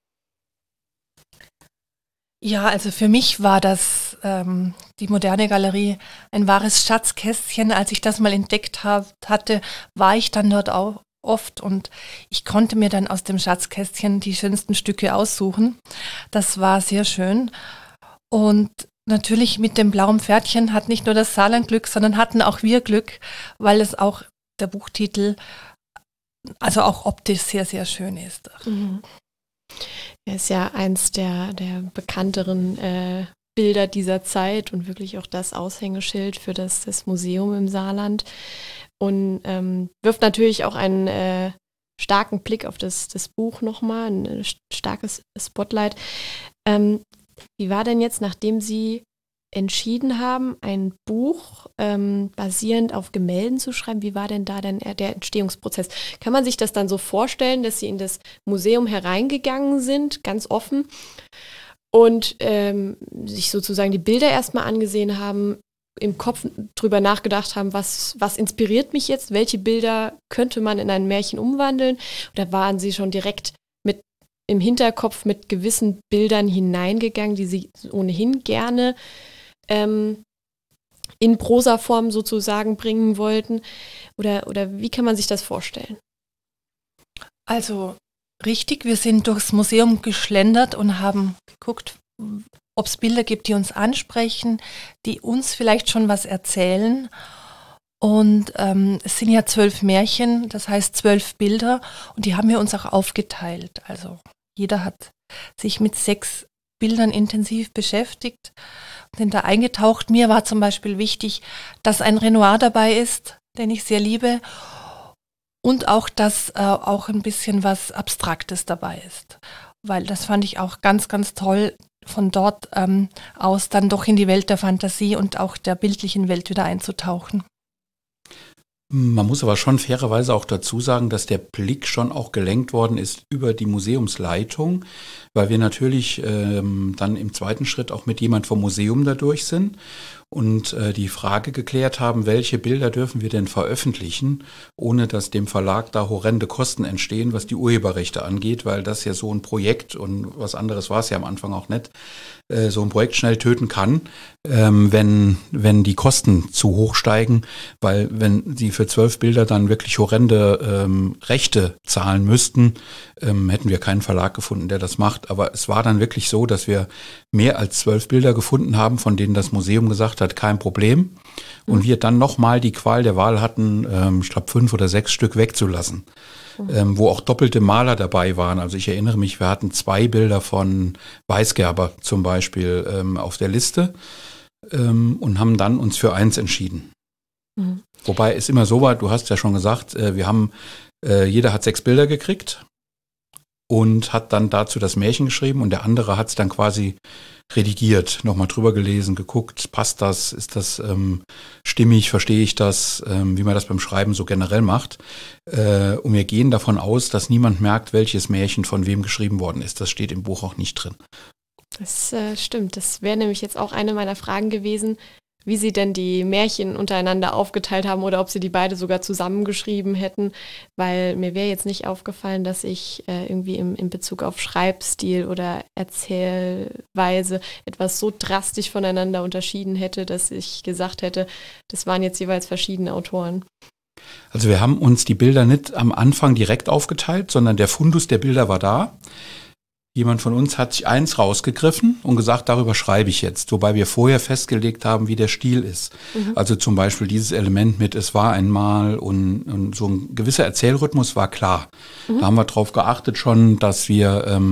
Speaker 4: Ja, also für mich war das die moderne Galerie ein wahres Schatzkästchen. Als ich das mal entdeckt hatte, war ich dann dort auch oft und ich konnte mir dann aus dem Schatzkästchen die schönsten Stücke aussuchen. Das war sehr schön. Und natürlich mit dem blauen Pferdchen hat nicht nur das Saarland Glück, sondern hatten auch wir Glück, weil es auch der Buchtitel, also auch optisch sehr, sehr schön ist.
Speaker 3: Mhm. Er ist ja eins der bekannteren Bilder dieser Zeit und wirklich auch das Aushängeschild für das Museum im Saarland und wirft natürlich auch einen starken Blick auf das Buch nochmal, ein starkes Spotlight. Wie war denn jetzt, nachdem Sie entschieden haben, ein Buch basierend auf Gemälden zu schreiben, wie war denn da der Entstehungsprozess? Kann man sich das dann so vorstellen, dass Sie in das Museum hereingegangen sind, ganz offen, und sich sozusagen die Bilder erstmal angesehen haben, im Kopf drüber nachgedacht haben, was inspiriert mich jetzt, welche Bilder könnte man in ein Märchen umwandeln? Oder waren sie schon direkt im Hinterkopf mit gewissen Bildern hineingegangen, die sie ohnehin gerne in Prosaform sozusagen bringen wollten? Oder wie kann man sich das vorstellen?
Speaker 4: Also richtig, wir sind durchs Museum geschlendert und haben geguckt, ob es Bilder gibt, die uns ansprechen, die uns vielleicht schon was erzählen. Und es sind ja 12 Märchen, das heißt 12 Bilder, und die haben wir uns auch aufgeteilt. Also jeder hat sich mit 6 Bildern intensiv beschäftigt und sind da eingetaucht. Mir war zum Beispiel wichtig, dass ein Renoir dabei ist, den ich sehr liebe, und auch, dass auch ein bisschen was Abstraktes dabei ist. Weil das fand ich auch ganz, ganz toll, von dort aus dann doch in die Welt der Fantasie und auch der bildlichen Welt wieder einzutauchen.
Speaker 5: Man muss aber schon fairerweise auch dazu sagen, dass der Blick schon auch gelenkt worden ist über die Museumsleitung, weil wir natürlich dann im zweiten Schritt auch mit jemand vom Museum da durch sind und die Frage geklärt haben, welche Bilder dürfen wir denn veröffentlichen, ohne dass dem Verlag da horrende Kosten entstehen, was die Urheberrechte angeht, weil das ja so ein Projekt, und was anderes war es ja am Anfang auch nicht, so ein Projekt schnell töten kann, wenn die Kosten zu hoch steigen, weil wenn sie für 12 Bilder dann wirklich horrende Rechte zahlen müssten, hätten wir keinen Verlag gefunden, der das macht. Aber es war dann wirklich so, dass wir mehr als 12 Bilder gefunden haben, von denen das Museum gesagt hat, kein Problem. Und wir dann nochmal die Qual der Wahl hatten, ich glaube 5 oder 6 Stück wegzulassen. Wo auch doppelte Maler dabei waren. Also ich erinnere mich, wir hatten 2 Bilder von Weisgerber zum Beispiel auf der Liste und haben dann uns für 1 entschieden. Mhm. Wobei es immer so war, du hast ja schon gesagt, jeder hat 6 Bilder gekriegt und hat dann dazu das Märchen geschrieben und der andere hat es dann quasi redigiert, nochmal drüber gelesen, geguckt, passt das, ist das stimmig, verstehe ich das, wie man das beim Schreiben so generell macht. Und wir gehen davon aus, dass niemand merkt, welches Märchen von wem geschrieben worden ist. Das steht im Buch auch nicht drin.
Speaker 3: Das stimmt, das wäre nämlich jetzt auch eine meiner Fragen gewesen, wie Sie denn die Märchen untereinander aufgeteilt haben oder ob Sie die beide sogar zusammengeschrieben hätten, weil mir wäre jetzt nicht aufgefallen, dass ich irgendwie in Bezug auf Schreibstil oder Erzählweise etwas so drastisch voneinander unterschieden hätte, dass ich gesagt hätte, das waren jetzt jeweils verschiedene Autoren.
Speaker 5: Also wir haben uns die Bilder nicht am Anfang direkt aufgeteilt, sondern der Fundus der Bilder war da. Jemand von uns hat sich 1 rausgegriffen und gesagt, darüber schreibe ich jetzt, wobei wir vorher festgelegt haben, wie der Stil ist. Mhm. Also zum Beispiel dieses Element mit es war einmal und so ein gewisser Erzählrhythmus war klar. Mhm. Da haben wir drauf geachtet schon, dass wir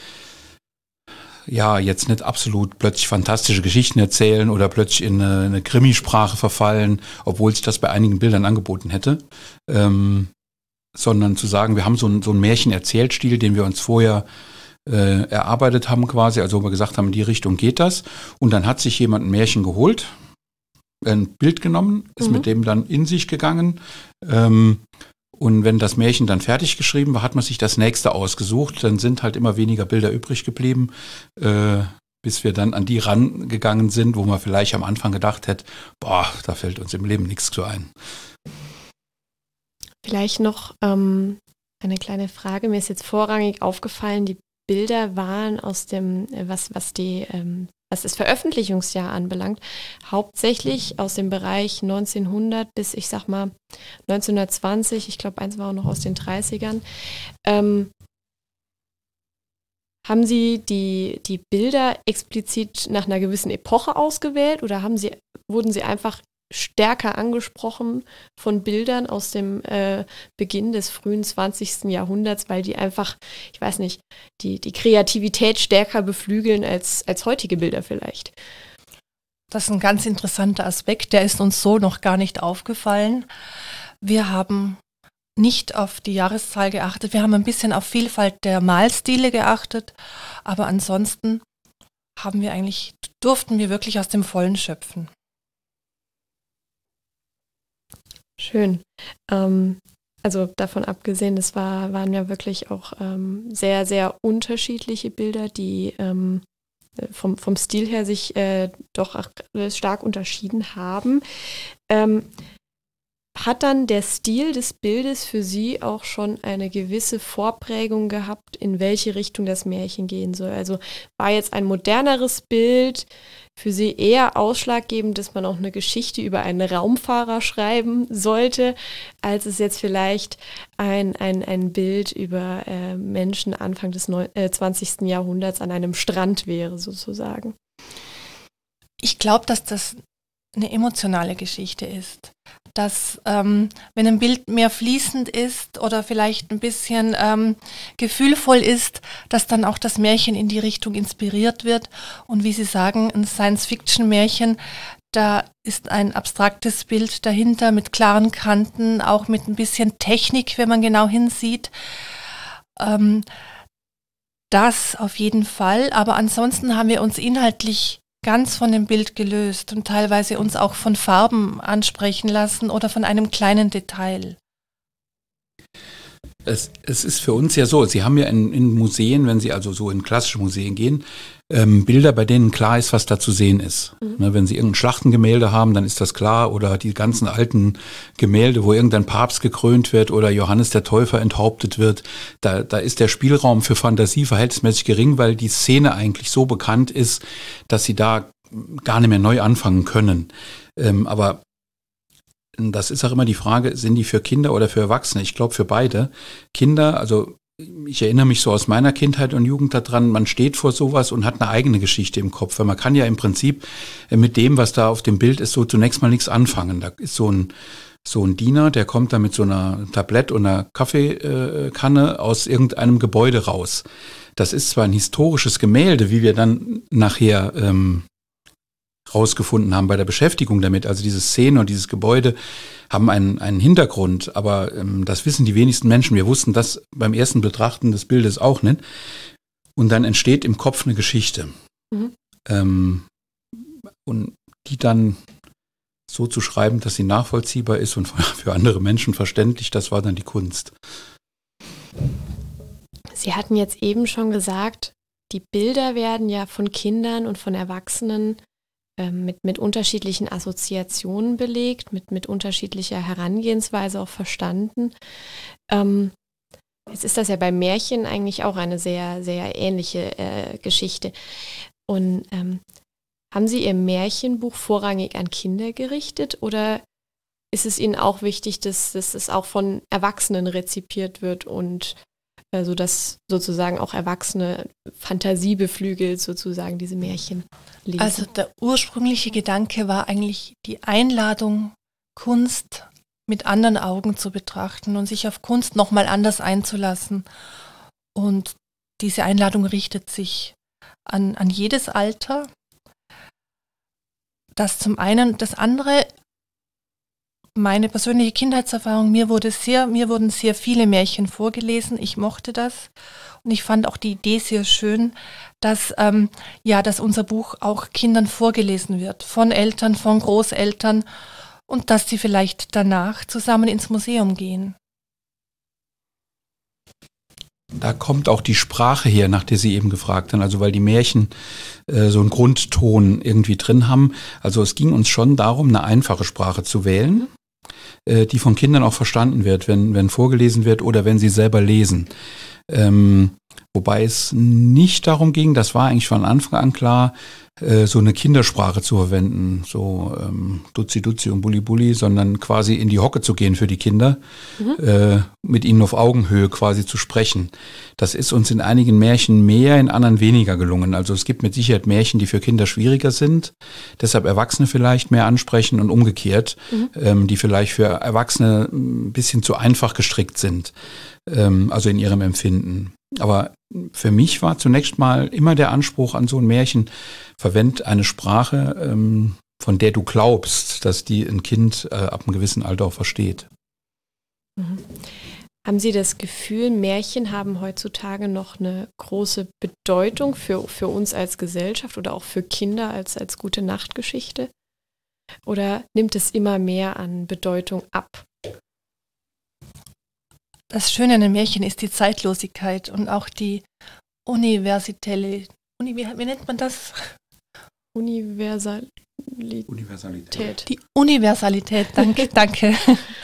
Speaker 5: jetzt nicht absolut plötzlich fantastische Geschichten erzählen oder plötzlich in eine Krimisprache verfallen, obwohl sich das bei einigen Bildern angeboten hätte. Sondern zu sagen, wir haben so einen Märchen-Erzählstil, den wir uns vorher erarbeitet haben quasi, also wo wir gesagt haben, in die Richtung geht das. Und dann hat sich jemand ein Märchen geholt, ein Bild genommen, ist mit dem dann in sich gegangen. Und wenn das Märchen dann fertig geschrieben war, hat man sich das nächste ausgesucht. Dann sind halt immer weniger Bilder übrig geblieben, bis wir dann an die rangegangen sind, wo man vielleicht am Anfang gedacht hätte, da fällt uns im Leben nichts zu ein.
Speaker 3: Vielleicht noch eine kleine Frage. Mir ist jetzt vorrangig aufgefallen, die Bilder waren aus dem, was das Veröffentlichungsjahr anbelangt, hauptsächlich aus dem Bereich 1900 bis, ich sag mal, 1920, ich glaube, eins war auch noch aus den 30ern. Haben Sie die Bilder explizit nach einer gewissen Epoche ausgewählt oder wurden Sie einfach stärker angesprochen von Bildern aus dem Beginn des frühen 20. Jahrhunderts, weil die einfach, ich weiß nicht, die Kreativität stärker beflügeln als heutige Bilder vielleicht?
Speaker 4: Das ist ein ganz interessanter Aspekt, der ist uns so noch gar nicht aufgefallen. Wir haben nicht auf die Jahreszahl geachtet, wir haben ein bisschen auf Vielfalt der Malstile geachtet, aber ansonsten durften wir wirklich aus dem Vollen schöpfen.
Speaker 3: Schön. Also davon abgesehen, das waren ja wirklich auch sehr, sehr unterschiedliche Bilder, die vom Stil her sich doch auch stark unterschieden haben. Hat dann der Stil des Bildes für Sie auch schon eine gewisse Vorprägung gehabt, in welche Richtung das Märchen gehen soll? Also war jetzt ein moderneres Bild für Sie eher ausschlaggebend, dass man auch eine Geschichte über einen Raumfahrer schreiben sollte, als es jetzt vielleicht ein Bild über Menschen Anfang des 20. Jahrhunderts an einem Strand wäre, sozusagen?
Speaker 4: Ich glaube, dass das eine emotionale Geschichte ist. Dass, wenn ein Bild mehr fließend ist oder vielleicht ein bisschen gefühlvoll ist, dass dann auch das Märchen in die Richtung inspiriert wird. Und wie Sie sagen, ein Science-Fiction-Märchen, da ist ein abstraktes Bild dahinter mit klaren Kanten, auch mit ein bisschen Technik, wenn man genau hinsieht. Das auf jeden Fall. Aber ansonsten haben wir uns inhaltlich ganz von dem Bild gelöst und teilweise uns auch von Farben ansprechen lassen oder von einem kleinen Detail.
Speaker 5: Es ist für uns ja so, Sie haben ja in Museen, wenn Sie also so in klassische Museen gehen, Bilder, bei denen klar ist, was da zu sehen ist. Ne, wenn Sie irgendein Schlachtengemälde haben, dann ist das klar, oder die ganzen alten Gemälde, wo irgendein Papst gekrönt wird oder Johannes der Täufer enthauptet wird, da ist der Spielraum für Fantasie verhältnismäßig gering, weil die Szene eigentlich so bekannt ist, dass Sie da gar nicht mehr neu anfangen können. Aber das ist auch immer die Frage, sind die für Kinder oder für Erwachsene? Ich glaube für beide. Kinder, also ich erinnere mich so aus meiner Kindheit und Jugend daran, man steht vor sowas und hat eine eigene Geschichte im Kopf. Weil man kann ja im Prinzip mit dem, was da auf dem Bild ist, so zunächst mal nichts anfangen. Da ist so ein Diener, der kommt da mit so einer Tablett und einer Kaffeekanne aus irgendeinem Gebäude raus. Das ist zwar ein historisches Gemälde, wie wir dann nachher rausgefunden haben bei der Beschäftigung damit. Also diese Szene und dieses Gebäude haben einen Hintergrund, aber das wissen die wenigsten Menschen. Wir wussten das beim ersten Betrachten des Bildes auch nicht. Und dann entsteht im Kopf eine Geschichte. Und die dann so zu schreiben, dass sie nachvollziehbar ist und für andere Menschen verständlich, das war dann die Kunst.
Speaker 3: Sie hatten jetzt eben schon gesagt, die Bilder werden ja von Kindern und von Erwachsenen mit unterschiedlichen Assoziationen belegt, mit unterschiedlicher Herangehensweise auch verstanden. Jetzt ist das ja bei Märchen eigentlich auch eine sehr, sehr ähnliche Geschichte. Und haben Sie Ihr Märchenbuch vorrangig an Kinder gerichtet oder ist es Ihnen auch wichtig, dass es auch von Erwachsenen rezipiert wird und sodass sozusagen auch Erwachsene fantasiebeflügelt sozusagen diese Märchen lesen?
Speaker 4: Also der ursprüngliche Gedanke war eigentlich die Einladung, Kunst mit anderen Augen zu betrachten und sich auf Kunst nochmal anders einzulassen. Und diese Einladung richtet sich an jedes Alter. Das zum einen. Das andere, meine persönliche Kindheitserfahrung, mir wurden sehr viele Märchen vorgelesen. Ich mochte das und ich fand auch die Idee sehr schön, dass unser Buch auch Kindern vorgelesen wird, von Eltern, von Großeltern und dass sie vielleicht danach zusammen ins Museum gehen.
Speaker 5: Da kommt auch die Sprache her, nach der Sie eben gefragt haben, also weil die Märchen so einen Grundton irgendwie drin haben. Also es ging uns schon darum, eine einfache Sprache zu wählen, die von Kindern auch verstanden wird, wenn vorgelesen wird oder wenn sie selber lesen. Wobei es nicht darum ging, das war eigentlich von Anfang an klar, so eine Kindersprache zu verwenden, so Duzi Duzi und Bulli Bulli, sondern quasi in die Hocke zu gehen für die Kinder, mit ihnen auf Augenhöhe quasi zu sprechen. Das ist uns in einigen Märchen mehr, in anderen weniger gelungen. Also es gibt mit Sicherheit Märchen, die für Kinder schwieriger sind, deshalb Erwachsene vielleicht mehr ansprechen und umgekehrt, die vielleicht für Erwachsene ein bisschen zu einfach gestrickt sind, also in ihrem Empfinden. Aber für mich war zunächst mal immer der Anspruch an so ein Märchen, verwend eine Sprache, von der du glaubst, dass die ein Kind ab einem gewissen Alter auch versteht.
Speaker 3: Haben Sie das Gefühl, Märchen haben heutzutage noch eine große Bedeutung für uns als Gesellschaft oder auch für Kinder als Gute-Nacht-Geschichte? Oder nimmt es immer mehr an Bedeutung ab?
Speaker 4: Das Schöne an den Märchen ist die Zeitlosigkeit und auch die Universalität wie nennt man das?
Speaker 3: Universalität.
Speaker 4: Die Universalität, danke.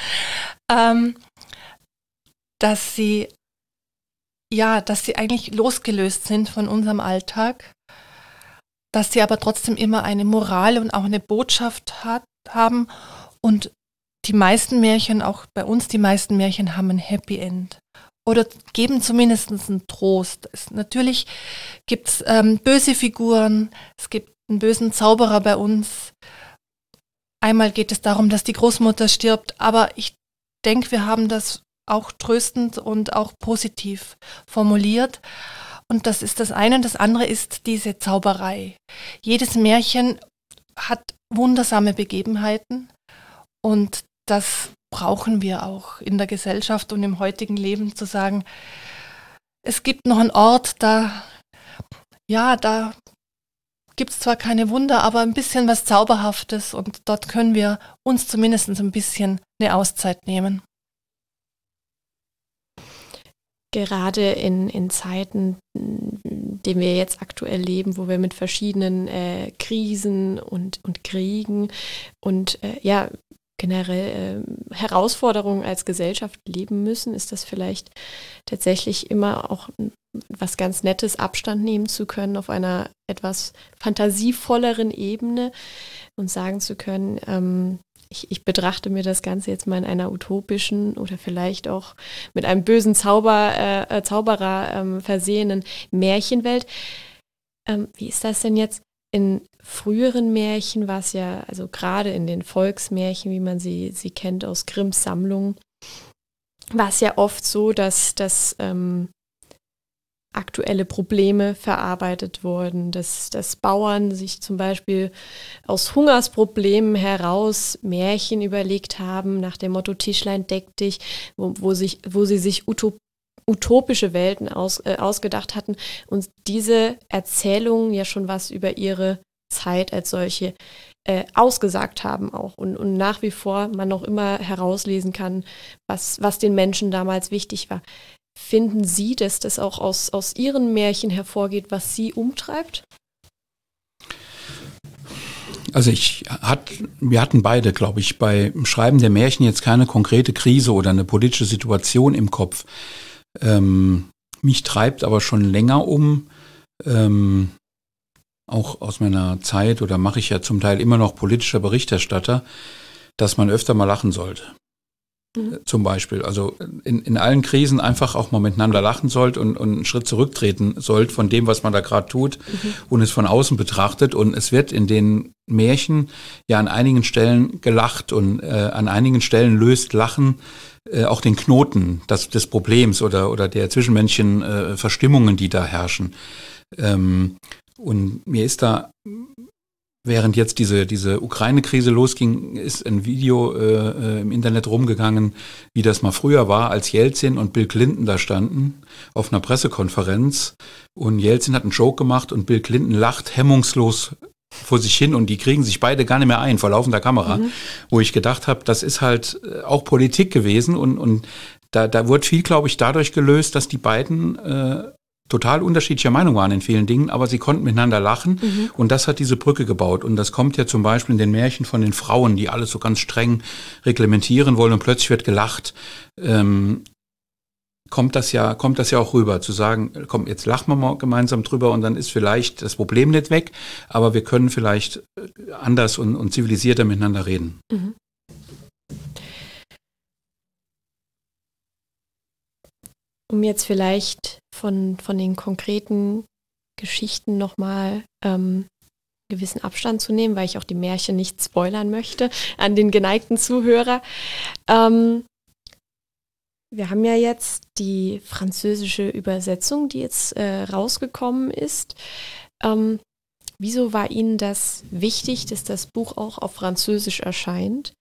Speaker 4: Dass sie eigentlich losgelöst sind von unserem Alltag, dass sie aber trotzdem immer eine Moral und auch eine Botschaft haben und die meisten Märchen, auch bei uns die meisten Märchen, haben ein Happy End oder geben zumindest einen Trost. Natürlich gibt es böse Figuren, es gibt einen bösen Zauberer bei uns. Einmal geht es darum, dass die Großmutter stirbt, aber ich denke, wir haben das auch tröstend und auch positiv formuliert. Und das ist das eine. Und das andere ist diese Zauberei. Jedes Märchen hat wundersame Begebenheiten und das brauchen wir auch in der Gesellschaft und im heutigen Leben, zu sagen, es gibt noch einen Ort, da gibt es zwar keine Wunder, aber ein bisschen was Zauberhaftes und dort können wir uns zumindest ein bisschen eine Auszeit nehmen.
Speaker 3: Gerade in Zeiten, in denen wir jetzt aktuell leben, wo wir mit verschiedenen Krisen und Kriegen und generell Herausforderungen als Gesellschaft leben müssen, ist das vielleicht tatsächlich immer auch was ganz Nettes, Abstand nehmen zu können auf einer etwas fantasievolleren Ebene und sagen zu können, ich betrachte mir das Ganze jetzt mal in einer utopischen oder vielleicht auch mit einem bösen Zauberer versehenen Märchenwelt. Wie ist das denn jetzt? In früheren Märchen war es ja, also gerade in den Volksmärchen, wie man sie kennt aus Grimms Sammlung, war es ja oft so, dass aktuelle Probleme verarbeitet wurden, dass Bauern sich zum Beispiel aus Hungersproblemen heraus Märchen überlegt haben, nach dem Motto Tischlein deck dich, wo sie sich utopische Welten ausgedacht hatten und diese Erzählungen ja schon was über ihre Zeit als solche ausgesagt haben auch und nach wie vor man noch immer herauslesen kann, was den Menschen damals wichtig war. Finden Sie, dass das auch aus Ihren Märchen hervorgeht, was Sie umtreibt?
Speaker 5: Also wir hatten beide, glaube ich, beim Schreiben der Märchen jetzt keine konkrete Krise oder eine politische Situation im Kopf. Mich treibt aber schon länger auch aus meiner Zeit, oder mache ich ja zum Teil immer noch politischer Berichterstatter, dass man öfter mal lachen sollte. Zum Beispiel, also in allen Krisen einfach auch mal miteinander lachen sollt und einen Schritt zurücktreten sollt von dem, was man da gerade tut und es von außen betrachtet. Und es wird in den Märchen ja an einigen Stellen gelacht und an einigen Stellen löst Lachen auch den Knoten des Problems oder der zwischenmenschlichen Verstimmungen, die da herrschen. Und mir ist da, während jetzt diese Ukraine-Krise losging, ist ein Video im Internet rumgegangen, wie das mal früher war, als Jelzin und Bill Clinton da standen auf einer Pressekonferenz. Und Jelzin hat einen Joke gemacht und Bill Clinton lacht hemmungslos vor sich hin und die kriegen sich beide gar nicht mehr ein vor laufender Kamera, wo ich gedacht habe, das ist halt auch Politik gewesen und da wurde viel, glaube ich, dadurch gelöst, dass die beiden total unterschiedlicher Meinung waren in vielen Dingen, aber sie konnten miteinander lachen und das hat diese Brücke gebaut. Und das kommt ja zum Beispiel in den Märchen von den Frauen, die alles so ganz streng reglementieren wollen und plötzlich wird gelacht. Kommt das ja auch rüber, zu sagen, komm, jetzt lachen wir mal gemeinsam drüber und dann ist vielleicht das Problem nicht weg, aber wir können vielleicht anders und zivilisierter miteinander reden.
Speaker 3: Mhm. Um jetzt vielleicht von den konkreten Geschichten nochmal gewissen Abstand zu nehmen, weil ich auch die Märchen nicht spoilern möchte an den geneigten Zuhörer. Wir haben ja jetzt die französische Übersetzung, die jetzt rausgekommen ist. Wieso war Ihnen das wichtig, dass das Buch auch auf Französisch erscheint?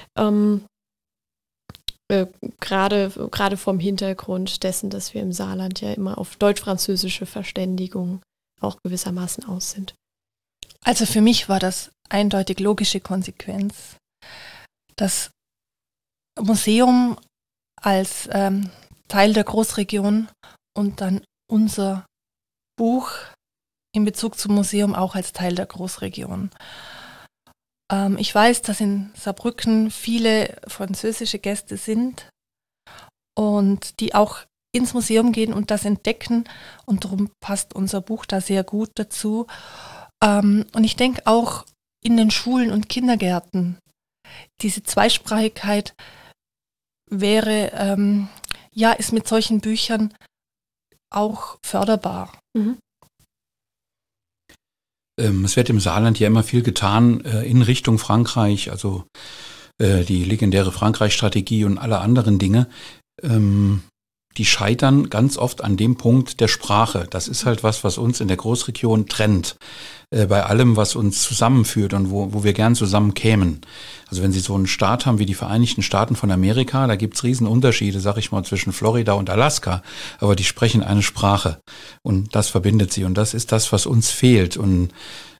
Speaker 3: Gerade vom Hintergrund dessen, dass wir im Saarland ja immer auf deutsch-französische Verständigung auch gewissermaßen aus sind.
Speaker 4: Also für mich war das eindeutig logische Konsequenz. Das Museum als Teil der Großregion und dann unser Buch in Bezug zum Museum auch als Teil der Großregion. Ich weiß, dass in Saarbrücken viele französische Gäste sind und die auch ins Museum gehen und das entdecken, und darum passt unser Buch da sehr gut dazu. Und ich denke auch in den Schulen und Kindergärten, diese Zweisprachigkeit wäre, ist mit solchen Büchern auch förderbar.
Speaker 3: Mhm.
Speaker 5: Es wird im Saarland ja immer viel getan in Richtung Frankreich, also die legendäre Frankreich-Strategie und alle anderen Dinge. Die scheitern ganz oft an dem Punkt der Sprache. Das ist halt was uns in der Großregion trennt. Bei allem, was uns zusammenführt und wo wir gern zusammen kämen. Also wenn Sie so einen Staat haben wie die Vereinigten Staaten von Amerika, da gibt's Riesenunterschiede, sag ich mal, zwischen Florida und Alaska. Aber die sprechen eine Sprache und das verbindet sie. Und das ist das, was uns fehlt. Und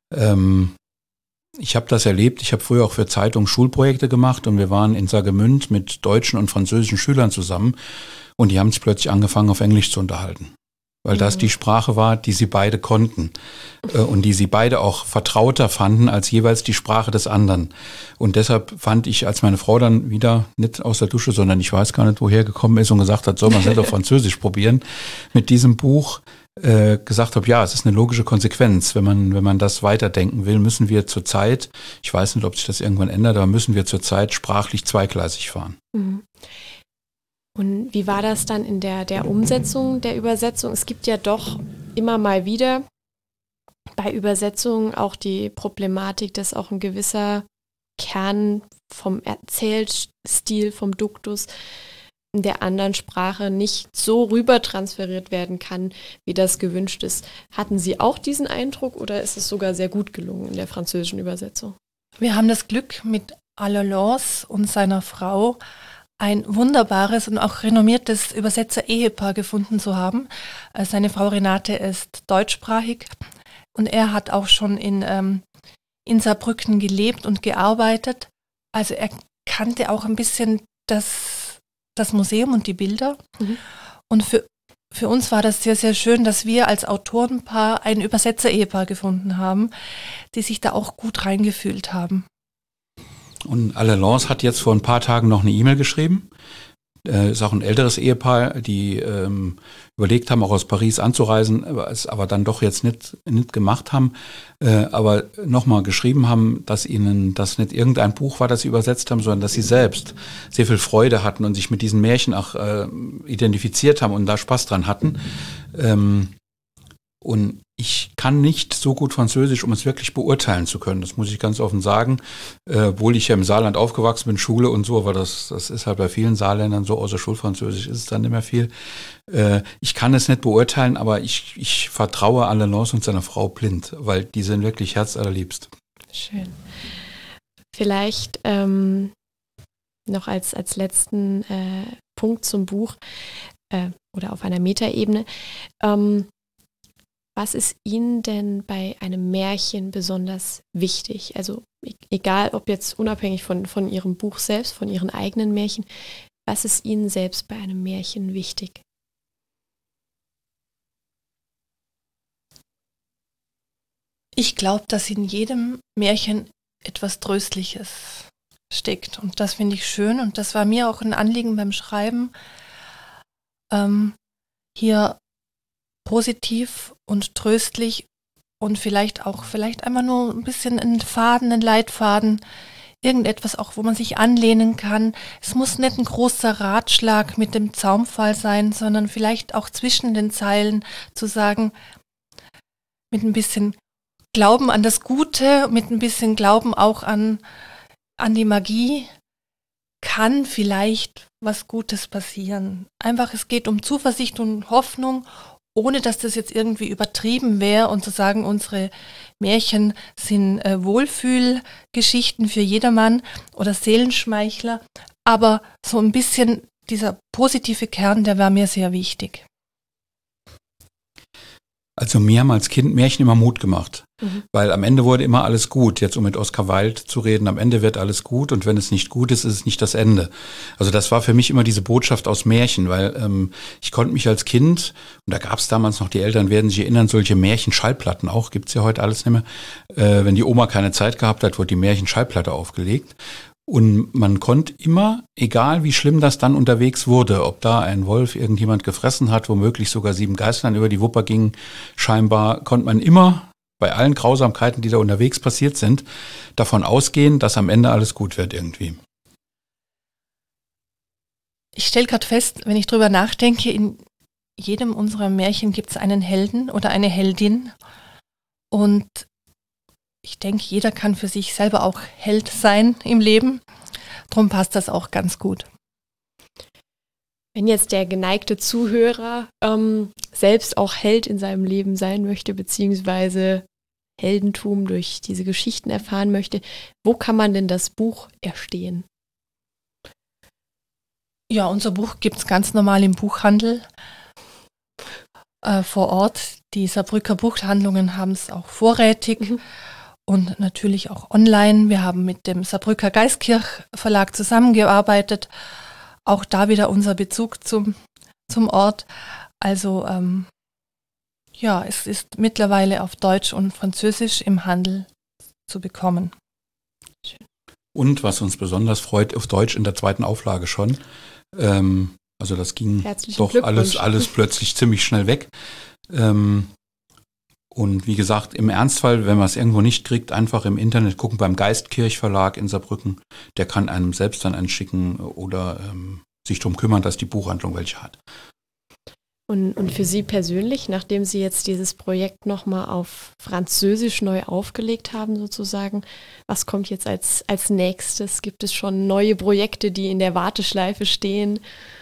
Speaker 5: ich habe das erlebt. Ich habe früher auch für Zeitungen Schulprojekte gemacht und wir waren in Saargemünd mit deutschen und französischen Schülern zusammen. Und die haben sich plötzlich angefangen, auf Englisch zu unterhalten. Weil das die Sprache war, die sie beide konnten. Und die sie beide auch vertrauter fanden als jeweils die Sprache des anderen. Und deshalb fand ich, als meine Frau dann wieder nicht aus der Dusche, sondern ich weiß gar nicht, woher gekommen ist und gesagt hat, soll man es nicht auf Französisch probieren, mit diesem Buch gesagt habe, ja, es ist eine logische Konsequenz. Wenn man das weiterdenken will, müssen wir zurzeit, ich weiß nicht, ob sich das irgendwann ändert, aber müssen wir zurzeit sprachlich zweigleisig fahren.
Speaker 3: Mhm. Und wie war das dann in der Umsetzung der Übersetzung? Es gibt ja doch immer mal wieder bei Übersetzungen auch die Problematik, dass auch ein gewisser Kern vom Erzählstil, vom Duktus in der anderen Sprache nicht so rüber transferiert werden kann, wie das gewünscht ist. Hatten Sie auch diesen Eindruck oder ist es sogar sehr gut gelungen in der französischen Übersetzung?
Speaker 4: Wir haben das Glück, mit Alain Lance und seiner Frau ein wunderbares und auch renommiertes Übersetzer-Ehepaar gefunden zu haben. Seine Frau Renate ist deutschsprachig und er hat auch schon in Saarbrücken gelebt und gearbeitet. Also er kannte auch ein bisschen das Museum und die Bilder. Mhm. Und für uns war das sehr, sehr schön, dass wir als Autorenpaar ein Übersetzer-Ehepaar gefunden haben, die sich da auch gut reingefühlt haben.
Speaker 5: Und Alain Lance hat jetzt vor ein paar Tagen noch eine E-Mail geschrieben. Ist auch ein älteres Ehepaar, die überlegt haben, auch aus Paris anzureisen, es aber dann doch jetzt nicht gemacht haben. Aber nochmal geschrieben haben, dass ihnen das nicht irgendein Buch war, das sie übersetzt haben, sondern dass sie selbst sehr viel Freude hatten und sich mit diesen Märchen auch identifiziert haben und da Spaß dran hatten. Und ich kann nicht so gut Französisch, um es wirklich beurteilen zu können. Das muss ich ganz offen sagen. Obwohl ich ja im Saarland aufgewachsen bin, Schule und so, aber das ist halt bei vielen Saarländern so, außer Schulfranzösisch ist es dann nicht mehr viel. Ich kann es nicht beurteilen, aber ich vertraue Alain Lance und seiner Frau blind, weil die sind wirklich herzallerliebst.
Speaker 3: Schön. Vielleicht noch als letzten Punkt zum Buch oder auf einer Metaebene. Was ist Ihnen denn bei einem Märchen besonders wichtig? Also egal, ob jetzt unabhängig von Ihrem Buch selbst, von Ihren eigenen Märchen, was ist Ihnen selbst bei einem Märchen wichtig?
Speaker 4: Ich glaube, dass in jedem Märchen etwas Tröstliches steckt. Und das finde ich schön. Und das war mir auch ein Anliegen beim Schreiben, hier positiv und tröstlich und vielleicht einfach nur ein bisschen einen Leitfaden, irgendetwas auch, wo man sich anlehnen kann. Es muss nicht ein großer Ratschlag mit dem Zaunpfahl sein, sondern vielleicht auch zwischen den Zeilen zu sagen, mit ein bisschen Glauben an das Gute, mit ein bisschen Glauben auch an die Magie, kann vielleicht was Gutes passieren. Einfach, es geht um Zuversicht und Hoffnung, ohne dass das jetzt irgendwie übertrieben wäre und zu sagen, unsere Märchen sind Wohlfühlgeschichten für jedermann oder Seelenschmeichler. Aber so ein bisschen dieser positive Kern, der war mir sehr wichtig.
Speaker 5: Also mir haben als Kind Märchen immer Mut gemacht, weil am Ende wurde immer alles gut. Jetzt um mit Oscar Wilde zu reden, am Ende wird alles gut und wenn es nicht gut ist, ist es nicht das Ende. Also das war für mich immer diese Botschaft aus Märchen, weil ich konnte mich als Kind, und da gab es damals noch, die Eltern werden sich erinnern, solche Märchen-Schallplatten auch, gibt's ja heute alles nicht mehr. Wenn die Oma keine Zeit gehabt hat, wurde die Märchen-Schallplatte aufgelegt. Und man konnte immer, egal wie schlimm das dann unterwegs wurde, ob da ein Wolf irgendjemand gefressen hat, womöglich sogar 7 Geistern über die Wupper gingen, scheinbar konnte man immer bei allen Grausamkeiten, die da unterwegs passiert sind, davon ausgehen, dass am Ende alles gut wird irgendwie.
Speaker 4: Ich stelle gerade fest, wenn ich drüber nachdenke, in jedem unserer Märchen gibt es einen Helden oder eine Heldin. Und ich denke, jeder kann für sich selber auch Held sein im Leben. Darum passt das auch ganz gut.
Speaker 3: Wenn jetzt der geneigte Zuhörer selbst auch Held in seinem Leben sein möchte, beziehungsweise Heldentum durch diese Geschichten erfahren möchte, wo kann man denn das Buch erstehen?
Speaker 4: Ja, unser Buch gibt es ganz normal im Buchhandel vor Ort. Die Saarbrücker Buchhandlungen haben es auch vorrätig. Und natürlich auch online. Wir haben mit dem Saarbrücker Geistkirch Verlag zusammengearbeitet. Auch da wieder unser Bezug zum Ort. Also es ist mittlerweile auf Deutsch und Französisch im Handel zu bekommen.
Speaker 5: Und was uns besonders freut, auf Deutsch in der 2. Auflage schon. Also das ging doch alles plötzlich ziemlich schnell weg. Und wie gesagt, im Ernstfall, wenn man es irgendwo nicht kriegt, einfach im Internet gucken beim Geistkirch Verlag in Saarbrücken. Der kann einem selbst dann einen schicken oder sich darum kümmern, dass die Buchhandlung welche hat.
Speaker 3: Und für Sie persönlich, nachdem Sie jetzt dieses Projekt nochmal auf Französisch neu aufgelegt haben sozusagen, was kommt jetzt als nächstes? Gibt es schon neue Projekte, die in der Warteschleife stehen?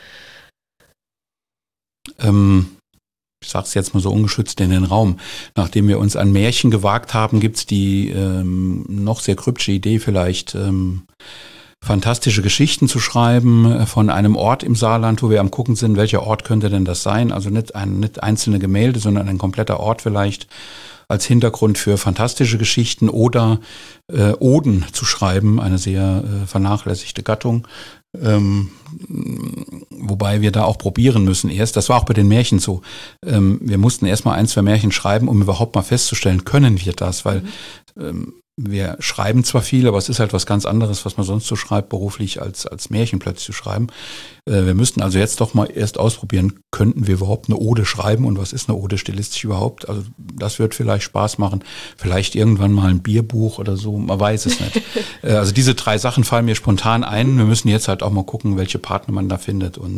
Speaker 5: Ich sage es jetzt mal so ungeschützt in den Raum. Nachdem wir uns an Märchen gewagt haben, gibt es die noch sehr kryptische Idee vielleicht, fantastische Geschichten zu schreiben von einem Ort im Saarland, wo wir am Gucken sind, welcher Ort könnte denn das sein? Also nicht einzelne Gemälde, sondern ein kompletter Ort vielleicht als Hintergrund für fantastische Geschichten oder Oden zu schreiben, eine sehr vernachlässigte Gattung. Wobei wir da auch probieren müssen erst. Das war auch bei den Märchen so. Wir mussten erst mal 1, 2 Märchen schreiben, um überhaupt mal festzustellen, können wir das, weil wir schreiben zwar viel, aber es ist halt was ganz anderes, was man sonst so schreibt, beruflich als Märchen plötzlich zu schreiben. Wir müssten also jetzt doch mal erst ausprobieren, könnten wir überhaupt eine Ode schreiben und was ist eine Ode stilistisch überhaupt? Also das wird vielleicht Spaß machen. Vielleicht irgendwann mal ein Bierbuch oder so, man weiß es nicht. Also diese 3 Sachen fallen mir spontan ein. Wir müssen jetzt halt auch mal gucken, welche Partner man da findet und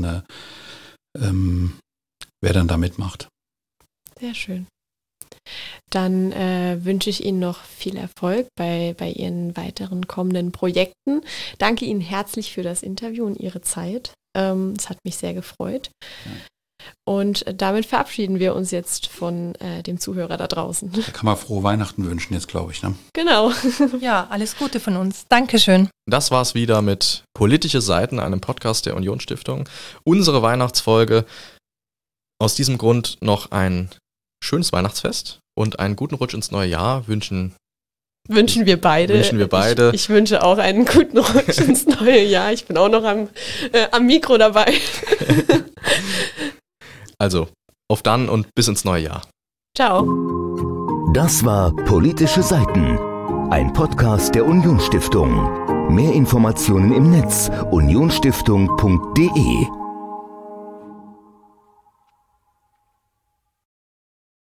Speaker 5: wer dann da mitmacht.
Speaker 3: Sehr schön. Dann wünsche ich Ihnen noch viel Erfolg bei Ihren weiteren kommenden Projekten. Danke Ihnen herzlich für das Interview und Ihre Zeit. Es hat mich sehr gefreut. Ja. Und damit verabschieden wir uns jetzt von dem Zuhörer da draußen.
Speaker 5: Da kann man frohe Weihnachten wünschen jetzt, glaube ich. Ne?
Speaker 3: Genau.
Speaker 4: Ja, alles Gute von uns. Dankeschön.
Speaker 2: Das war's wieder mit Politische Seiten, einem Podcast der Unionsstiftung. Unsere Weihnachtsfolge. Aus diesem Grund noch ein schönes Weihnachtsfest und einen guten Rutsch ins neue Jahr wünschen wir beide.
Speaker 3: Ich wünsche auch einen guten Rutsch ins neue Jahr. Ich bin auch noch am Mikro dabei.
Speaker 2: Also, auf dann und bis ins neue Jahr.
Speaker 3: Ciao.
Speaker 1: Das war Politische Seiten, ein Podcast der Unionsstiftung. Mehr Informationen im Netz: unionstiftung.de